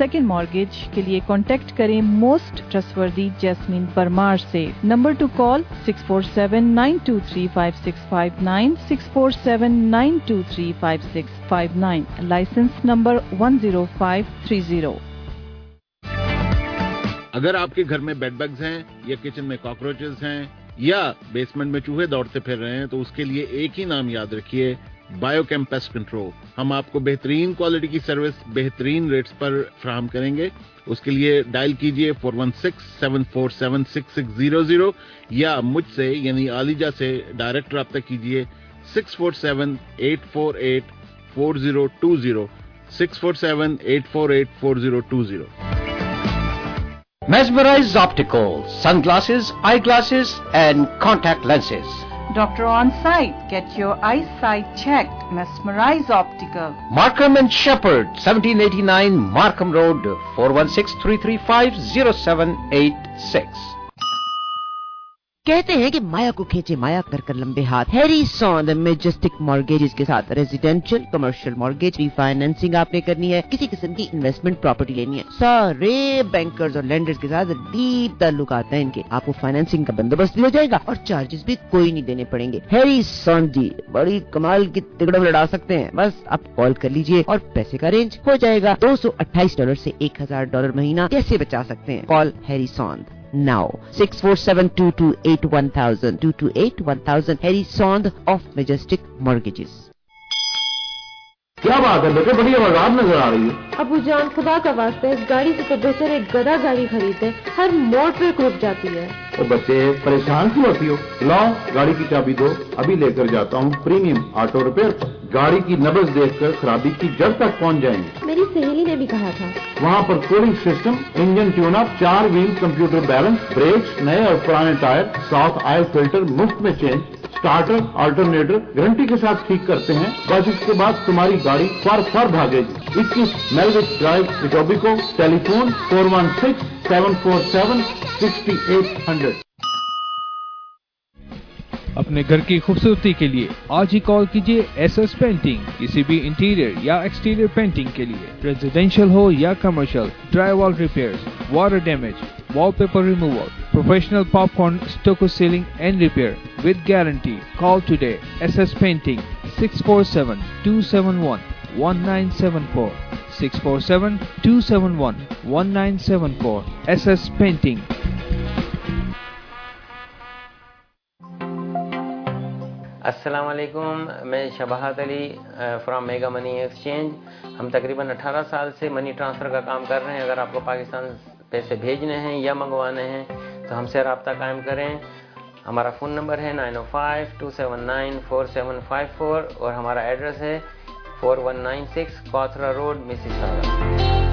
second mortgage के लिए कांटेक्ट करें मोस्ट ट्रस्टवर्दी जैस्मीन परमार से. Number to call six four seven nine two three five six five nine, six four seven nine two three five six five nine. Licence number one zero five three zero. अगर आपके घर में bed bugs हैं या kitchen में cockroaches हैं या basement में चूहे दौड़ते फिर रहे हैं तो उसके लिए एक ही नाम याद रखिए, बायोकेम पेस्ट कंट्रोल. हम आपको बेहतरीन क्वालिटी की सर्विस बेहतरीन रेट्स पर फराहम करेंगे. उसके लिए डायल कीजिए four one six seven four seven six six zero zero या मुझसे यानी आलिजा से डायरेक्ट रब्ता कीजिए six four seven eight four eight four zero two zero, six four seven eight four eight four zero two zero. Mesmerize Optical, sunglasses, eyeglasses and contact lenses. Doctor on site. Get your eyesight checked. Mesmerize Optical. Markham and Shepherd, seventeen eighty-nine Markham Road, four one six, three three five, zero seven eight six. कहते हैं कि माया को खींचे माया कर कर लंबे हाथ. Harry सॉन्द Majestic mortgages के साथ रेजिडेंशियल कमर्शियल मॉर्गेज रीफाइनेंसिंग आपने करनी है, किसी किस्म की इन्वेस्टमेंट प्रॉपर्टी लेनी है, सारे बैंकर्स और लेंडर्स के साथ डीप ताल्लुक आता है इनके. आपको फाइनेंसिंग का बंदोबस्त भी हो जाएगा और चार्जेस भी कोई नहीं देने पड़ेंगे. हैरी सॉन्द जी बड़ी कमाल की तिगड़म लड़ा सकते हैं. बस आप कॉल कर लीजिए और पैसे का अरेंज हो जाएगा. दो सौ अट्ठाईस डॉलर से एक हजार डॉलर महीना कैसे बचा सकते हैं? Call Harry Sond now. six four seven two two eight one thousand, two two eight one thousand. Harry Sond of Majestic Mortgages. क्या बात है बेटे, बड़ी आवाज़ नजर आ रही है. अबू जान खुदा का वास्ता है, इस गाड़ी से तो बेहतर एक गधा गाड़ी खरीदे, हर मोड़ पे रुक जाती है. तो बच्चे परेशान क्यों होती हो? लाओ गाड़ी की चाबी दो, अभी लेकर जाता हूँ प्रीमियम ऑटो रिपेयर पर. गाड़ी की नब्ज देखकर खराबी की जड़ तक पहुँच जाएंगे. मेरी सहेली ने भी कहा था. वहाँ पर cooling system, engine tune up, चार व्हील कंप्यूटर बैलेंस, ब्रेक्स नए और पुराने टायर, साउथ ऑयल फिल्टर मुफ्त में चेंज, स्टार्टर अल्टरनेटर गारंटी के साथ ठीक करते हैं. बस इसके बाद तुम्हारी गाड़ी फर फर भागेगी. इक्कीस Millwick drive, Etobicoke. Telephone four one six seven four seven sixty eight hundred. अपने घर की खूबसूरती के लिए आज ही कॉल कीजिए एस एस पेंटिंग. किसी भी इंटीरियर या एक्सटीरियर पेंटिंग के लिए, रेजिडेंशियल हो या commercial, drywall repairs, water damage, wallpaper removal, professional popcorn, stucco ceiling and repair with guarantee. Call today. S S Painting six four seven two seven one one nine seven four, six four seven two seven one one nine seven four. S S Painting. अस्सलाम वालेकुम, मैं Shabahat Ali from Mega Money Exchange. हम तकरीबन अठारह साल से money transfer का काम कर रहे हैं. अगर आपको पाकिस्तान पैसे भेजने हैं या मंगवाने हैं तो हमसे रब्ता कायम करें. हमारा फ़ोन नंबर है nine O five two seven nine four seven five four और हमारा एड्रेस है four one nine six Cawthra road, Mississauga.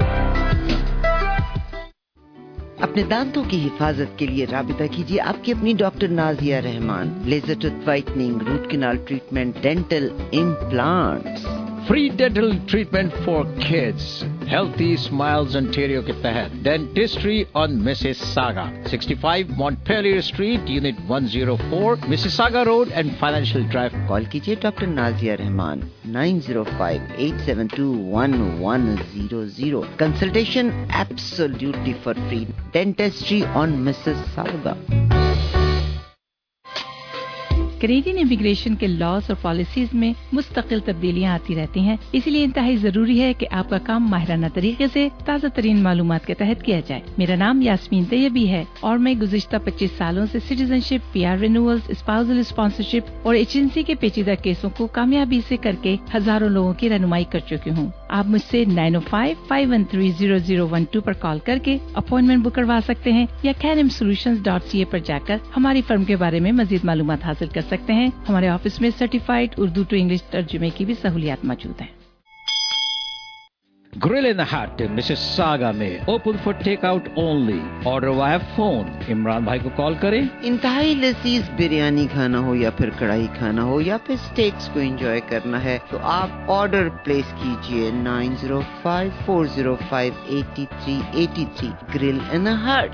अपने दांतों की हिफाजत के लिए राबिता कीजिए आपकी अपनी doctor Nazia Rahman. Laser tooth whitening, root canal treatment, dental implants. Free dental treatment for kids. Healthy smiles Ontario के तहत dentistry on Mississauga, sixty five Montpellier street, unit one zero four, Mississauga road and financial drive. Call कीजिए doctor Nazia Rahman nine zero five eight seven two one one zero zero. Consultation absolutely for free. Dentistry on Mississauga. Canadian immigration के laws और policies में मुस्तकिल तब्दीलियां आती रहती हैं, इसलिए इंतहाई जरूरी है कि आपका काम माहिराना तरीके से ताज़ा तरीन मालूमात के तहत किया जाए. मेरा नाम यास्मीन तैयबी है और मैं गुज़िश्ता पच्चीस सालों से citizenship, PR renewals, spousal sponsorship और एजेंसी के पेचीदा केसों को कामयाबी से करके हजारों लोगों की रहनुमाई कर चुकी हूँ. आप मुझसे nine O five five one three zero zero one two पर कॉल करके अपॉइंटमेंट बुक करवा सकते हैं या कैनम सोल्यूशंस डॉट सी ए पर जाकर हमारी फर्म के बारे में मजीद मालूमात हासिल कर सकते हैं. हमारे ऑफिस में सर्टिफाइड उर्दू टू इंग्लिश तर्जुमे की भी सहूलियात मौजूद हैं. Grill in the Hut Mississauga में open for take out only. Order via phone. Imran भाई को कॉल करें. इंतहाई लजीज बिरयानी खाना हो या फिर कढ़ाई खाना हो या फिर स्टेक्स को एंजॉय करना है तो आप ऑर्डर प्लेस कीजिए nine zero five four zero five eight three eight three. Grill in the hut.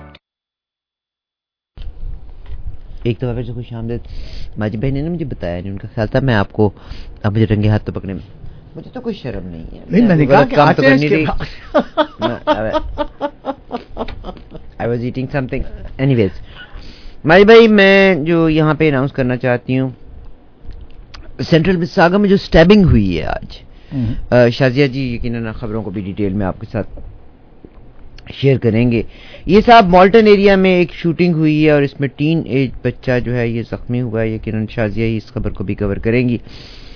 एक तो फिर से खुश आमदीद. माजी बहन ने मुझे बताया नहीं, उनका ख्याल था मैं आपको अब मुझे रंगे हाथ तो पकड़े. मुझे तो कोई शर्म नहीं है. नहीं, मैंने कहा कि आते हैं इसके I was eating something. Anyways, مائی بھائی میں جو یہاں پہ اناؤنس کرنا چاہتی ہوں, سینٹرل مساگا میں جو اسٹیبنگ ہوئی ہے آج, شازیہ جی یقیناً خبروں کو بھی ڈیٹیل میں آپ کے ساتھ شیئر کریں گے. یہ صاحب مالٹن ایریا میں ایک شوٹنگ ہوئی ہے اور اس میں ٹین ایج بچہ جو ہے یہ زخمی ہوا ہے. یقیناً شازیہ ہی اس خبر کو بھی کور کریں گی.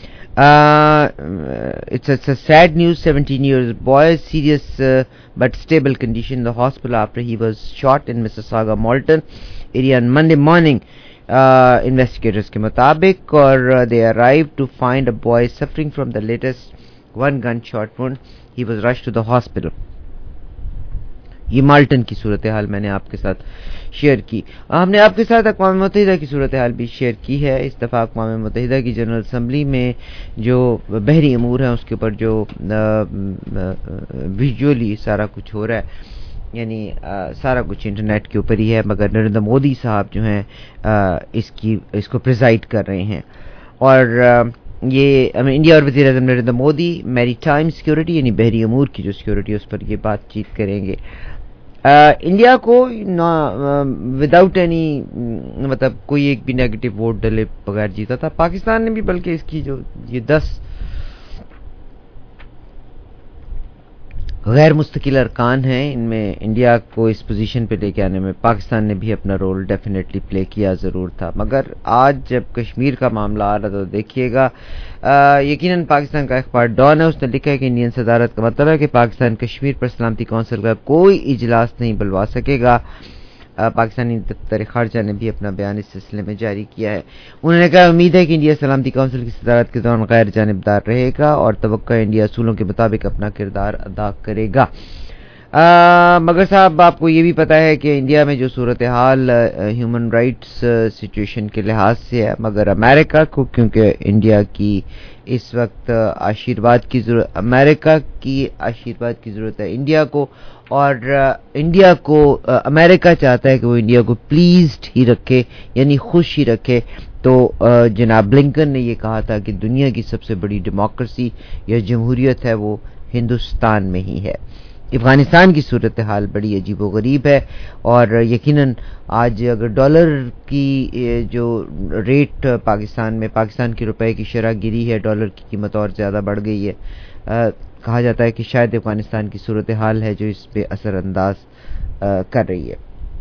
It's a sad news. seventeen years boy serious uh, but stable condition in the hospital after he was shot in Mississauga Malton area on Monday morning, uh, investigators کے مطابق, اور uh, they arrived to find a boy suffering from the latest one gunshot wound. He was rushed to the hospital. یہ Malton کی صورتحال میں نے آپ کے ساتھ شیئر کی. ہم نے آپ کے ساتھ اقوام متحدہ کی صورتحال بھی شیئر کی ہے. اس دفعہ اقوام متحدہ کی جنرل اسمبلی میں جو بحری امور ہیں اس کے اوپر جو ویژولی سارا کچھ ہو رہا ہے, یعنی سارا کچھ انٹرنیٹ کے اوپر ہی ہے, مگر نریندر مودی صاحب جو ہیں اس کی اس کو پریزائڈ کر رہے ہیں. اور یہ انڈیا اور وزیر اعظم نریندر مودی میری ٹائم سیکیورٹی یعنی بحری امور کی جو سیکیورٹی اس پر یہ بات چیت کریں گے. انڈیا کو وداؤٹ اینی مطلب کوئی ایک بھی نیگیٹو ووٹ ڈلے بغیر جیتا تھا. پاکستان نے بھی, بلکہ اس کی جو یہ دس غیر مستقل ارکان ہیں ان میں انڈیا کو اس پوزیشن پہ لے کے آنے میں پاکستان نے بھی اپنا رول ڈیفینیٹلی پلے کیا ضرور تھا. مگر آج جب کشمیر کا معاملہ آ رہا تو دیکھیے گا, یقیناً پاکستان کا اخبار ڈان ہے, اس نے لکھا ہے کہ انڈین صدارت کا مطلب ہے کہ پاکستان کشمیر پر سلامتی کونسل کا کوئی اجلاس نہیں بلوا سکے گا. پاکستانی دفتر خارجہ نے بھی اپنا بیان اس سلسلے میں جاری کیا ہے. انہوں نے کہا امید ہے کہ انڈیا سلامتی کونسل کی صدارت کے دوران غیر جانبدار رہے گا اور توقع انڈیا اصولوں کے مطابق اپنا کردار ادا کرے گا. آ, مگر صاحب آپ کو یہ بھی پتہ ہے کہ انڈیا میں جو صورتحال ہیومن رائٹس سچویشن کے لحاظ سے ہے, مگر امریکہ کو کیونکہ انڈیا کی اس وقت آشیرواد کی ضرورت امریکہ کی آشیرواد کی ضرورت ہے انڈیا کو, اور انڈیا کو امریکہ چاہتا ہے کہ وہ انڈیا کو پلیزڈ ہی رکھے یعنی خوش ہی رکھے. تو جناب بلنکن نے یہ کہا تھا کہ دنیا کی سب سے بڑی ڈیموکریسی یا جمہوریت ہے وہ ہندوستان میں ہی ہے. افغانستان کی صورتحال بڑی عجیب و غریب ہے, اور یقیناً آج اگر ڈالر کی جو ریٹ پاکستان میں پاکستان کی روپے کی شرح گری ہے, ڈالر کی قیمت اور زیادہ بڑھ گئی ہے, کہا جاتا ہے کہ شاید افغانستان کی صورتحال ہے جو اس پہ اثر انداز کر رہی ہے.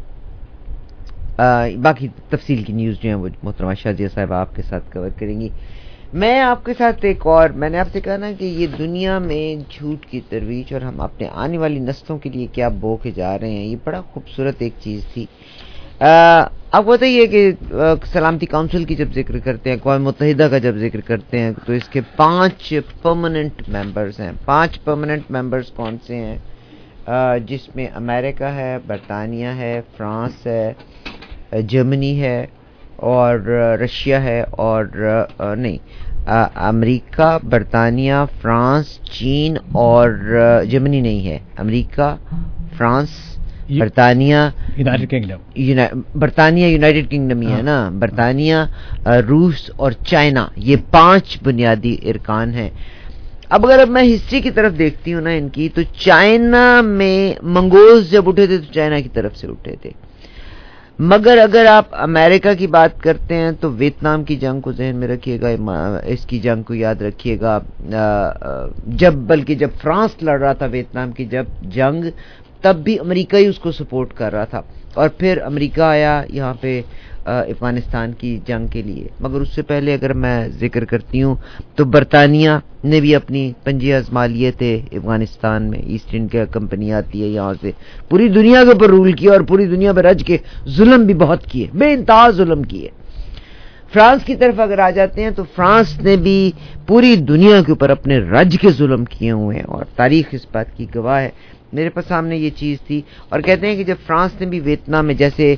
باقی تفصیل کی نیوز جو ہیں وہ محترمہ شازیہ صاحبہ آپ کے ساتھ کور کریں گی. میں آپ کے ساتھ ایک اور, میں نے آپ سے کہا نا کہ یہ دنیا میں جھوٹ کی ترویج اور ہم اپنے آنے والی نسلوں کے لیے کیا بو کے جا رہے ہیں, یہ بڑا خوبصورت ایک چیز تھی. آپ کو بتائیے کہ سلامتی کونسل کی جب ذکر کرتے ہیں, اقوام متحدہ کا جب ذکر کرتے ہیں, تو اس کے پانچ پرماننٹ ممبرز ہیں. پانچ پرماننٹ ممبرز کون سے ہیں, جس میں امریکہ ہے, برطانیہ ہے, فرانس ہے, جرمنی ہے اور رشیا ہے, اور نہیں امریکہ, برطانیہ, فرانس, چین اور جرمنی نہیں ہے, امریکہ, فرانس, برطانیہ, یونائٹڈ کنگڈم, برطانیہ یونائٹڈ کنگڈم ہی ہے نا, برطانیہ, روس اور چائنا, یہ پانچ بنیادی ارکان ہیں. اب اگر اب میں ہسٹری کی طرف دیکھتی ہوں نا ان کی, تو چائنا میں منگولز جب اٹھے تھے تو چائنا کی طرف سے اٹھے تھے. مگر اگر آپ امریکہ کی بات کرتے ہیں تو ویتنام کی جنگ کو ذہن میں رکھیے گا, اس کی جنگ کو یاد رکھیے گا, جب بلکہ جب فرانس لڑ رہا تھا ویتنام کی جب جنگ, تب بھی امریکہ ہی اس کو سپورٹ کر رہا تھا, اور پھر امریکہ آیا یہاں پہ افغانستان کی جنگ کے لیے. مگر اس سے پہلے اگر میں ذکر کرتی ہوں تو برطانیہ نے بھی اپنی پنجے آزما لیے تھے افغانستان میں, ایسٹ انڈیا کمپنی آتی ہے یہاں سے, پوری دنیا کے اوپر رول کیا اور پوری دنیا پر رج کے ظلم بھی بہت کیے, بے انتہا ظلم کیے. فرانس کی طرف اگر آ جاتے ہیں تو فرانس نے بھی پوری دنیا کے اوپر اپنے رج کے ظلم کیے ہوئے ہیں, اور تاریخ اس بات کی گواہ ہے. میرے پاس سامنے یہ چیز تھی, اور کہتے ہیں کہ جب فرانس نے بھی ویتنام میں, جیسے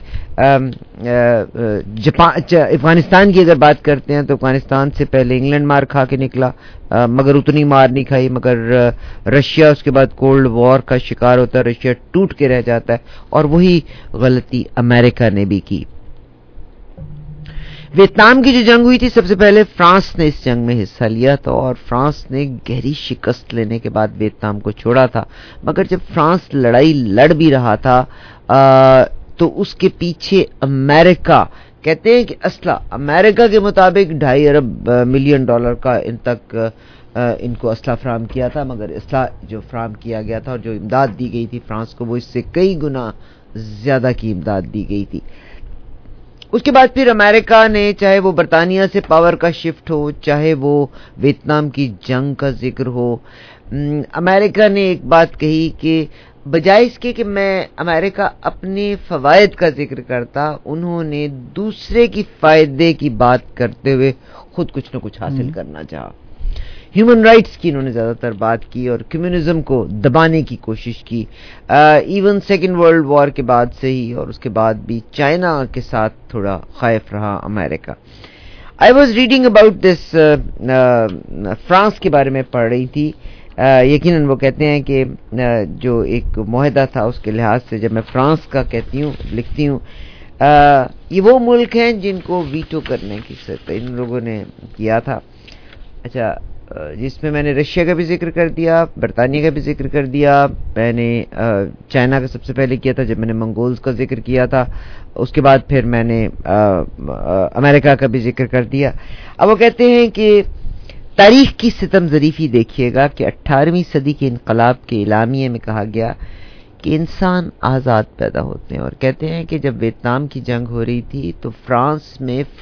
جاپان افغانستان کی اگر بات کرتے ہیں تو افغانستان سے پہلے انگلینڈ مار کھا کے نکلا, مگر اتنی مار نہیں کھائی, مگر رشیا اس کے بعد کولڈ وار کا شکار ہوتا ہے, رشیا ٹوٹ کے رہ جاتا ہے, اور وہی غلطی امریکہ نے بھی کی. ویتنام کی جو جنگ ہوئی تھی سب سے پہلے فرانس نے اس جنگ میں حصہ لیا تھا اور فرانس نے گہری شکست لینے کے بعد ویتنام کو چھوڑا تھا. مگر جب فرانس لڑائی لڑ بھی رہا تھا آ, تو اس کے پیچھے امریکہ کہتے ہیں کہ اسلحہ امریکہ کے مطابق ڈھائی ارب ملین ڈالر کا ان تک ان کو اسلحہ فراہم کیا تھا. مگر اسلحہ جو فراہم کیا گیا تھا اور جو امداد دی گئی تھی فرانس کو وہ اس سے کئی گنا زیادہ کی امداد دی گئی تھی. اس کے بعد پھر امریکہ نے چاہے وہ برطانیہ سے پاور کا شفٹ ہو چاہے وہ ویتنام کی جنگ کا ذکر ہو, امریکہ نے ایک بات کہی کہ بجائے اس کے کہ میں امریکہ اپنے فوائد کا ذکر کرتا, انہوں نے دوسرے کی فائدے کی بات کرتے ہوئے خود کچھ نہ کچھ حاصل کرنا چاہا. ہیومن رائٹس کی انہوں نے زیادہ تر بات کی اور کمیونزم کو دبانے کی کوشش کی. ایون سیکنڈ ورلڈ وار کے بعد سے ہی اور اس کے بعد بھی چائنا کے ساتھ تھوڑا خائف رہا امریکہ. I was reading about this, France کے بارے میں پڑھ رہی تھی. یقیناً وہ کہتے ہیں کہ جو ایک معاہدہ تھا اس کے لحاظ سے جب میں فرانس کا کہتی ہوں لکھتی ہوں یہ وہ ملک ہیں جن کو ویٹو کرنے کی ضرورت ان لوگوں نے کیا تھا. اچھا, جس میں میں نے رشیا کا بھی ذکر کر دیا, برطانیہ کا بھی ذکر کر دیا, میں نے چائنا کا سب سے پہلے کیا تھا جب میں نے منگولز کا ذکر کیا تھا, اس کے بعد پھر میں نے امریکہ کا بھی ذکر کر دیا. اب وہ کہتے ہیں کہ تاریخ کی ستم ظریفی دیکھیے گا کہ اٹھارہویں صدی کے انقلاب کے اعلامیے میں کہا گیا کہ انسان آزاد پیدا ہوتے ہیں, اور کہتے ہیں کہ جب ویتنام کی جنگ ہو رہی تھی تو فرانس میں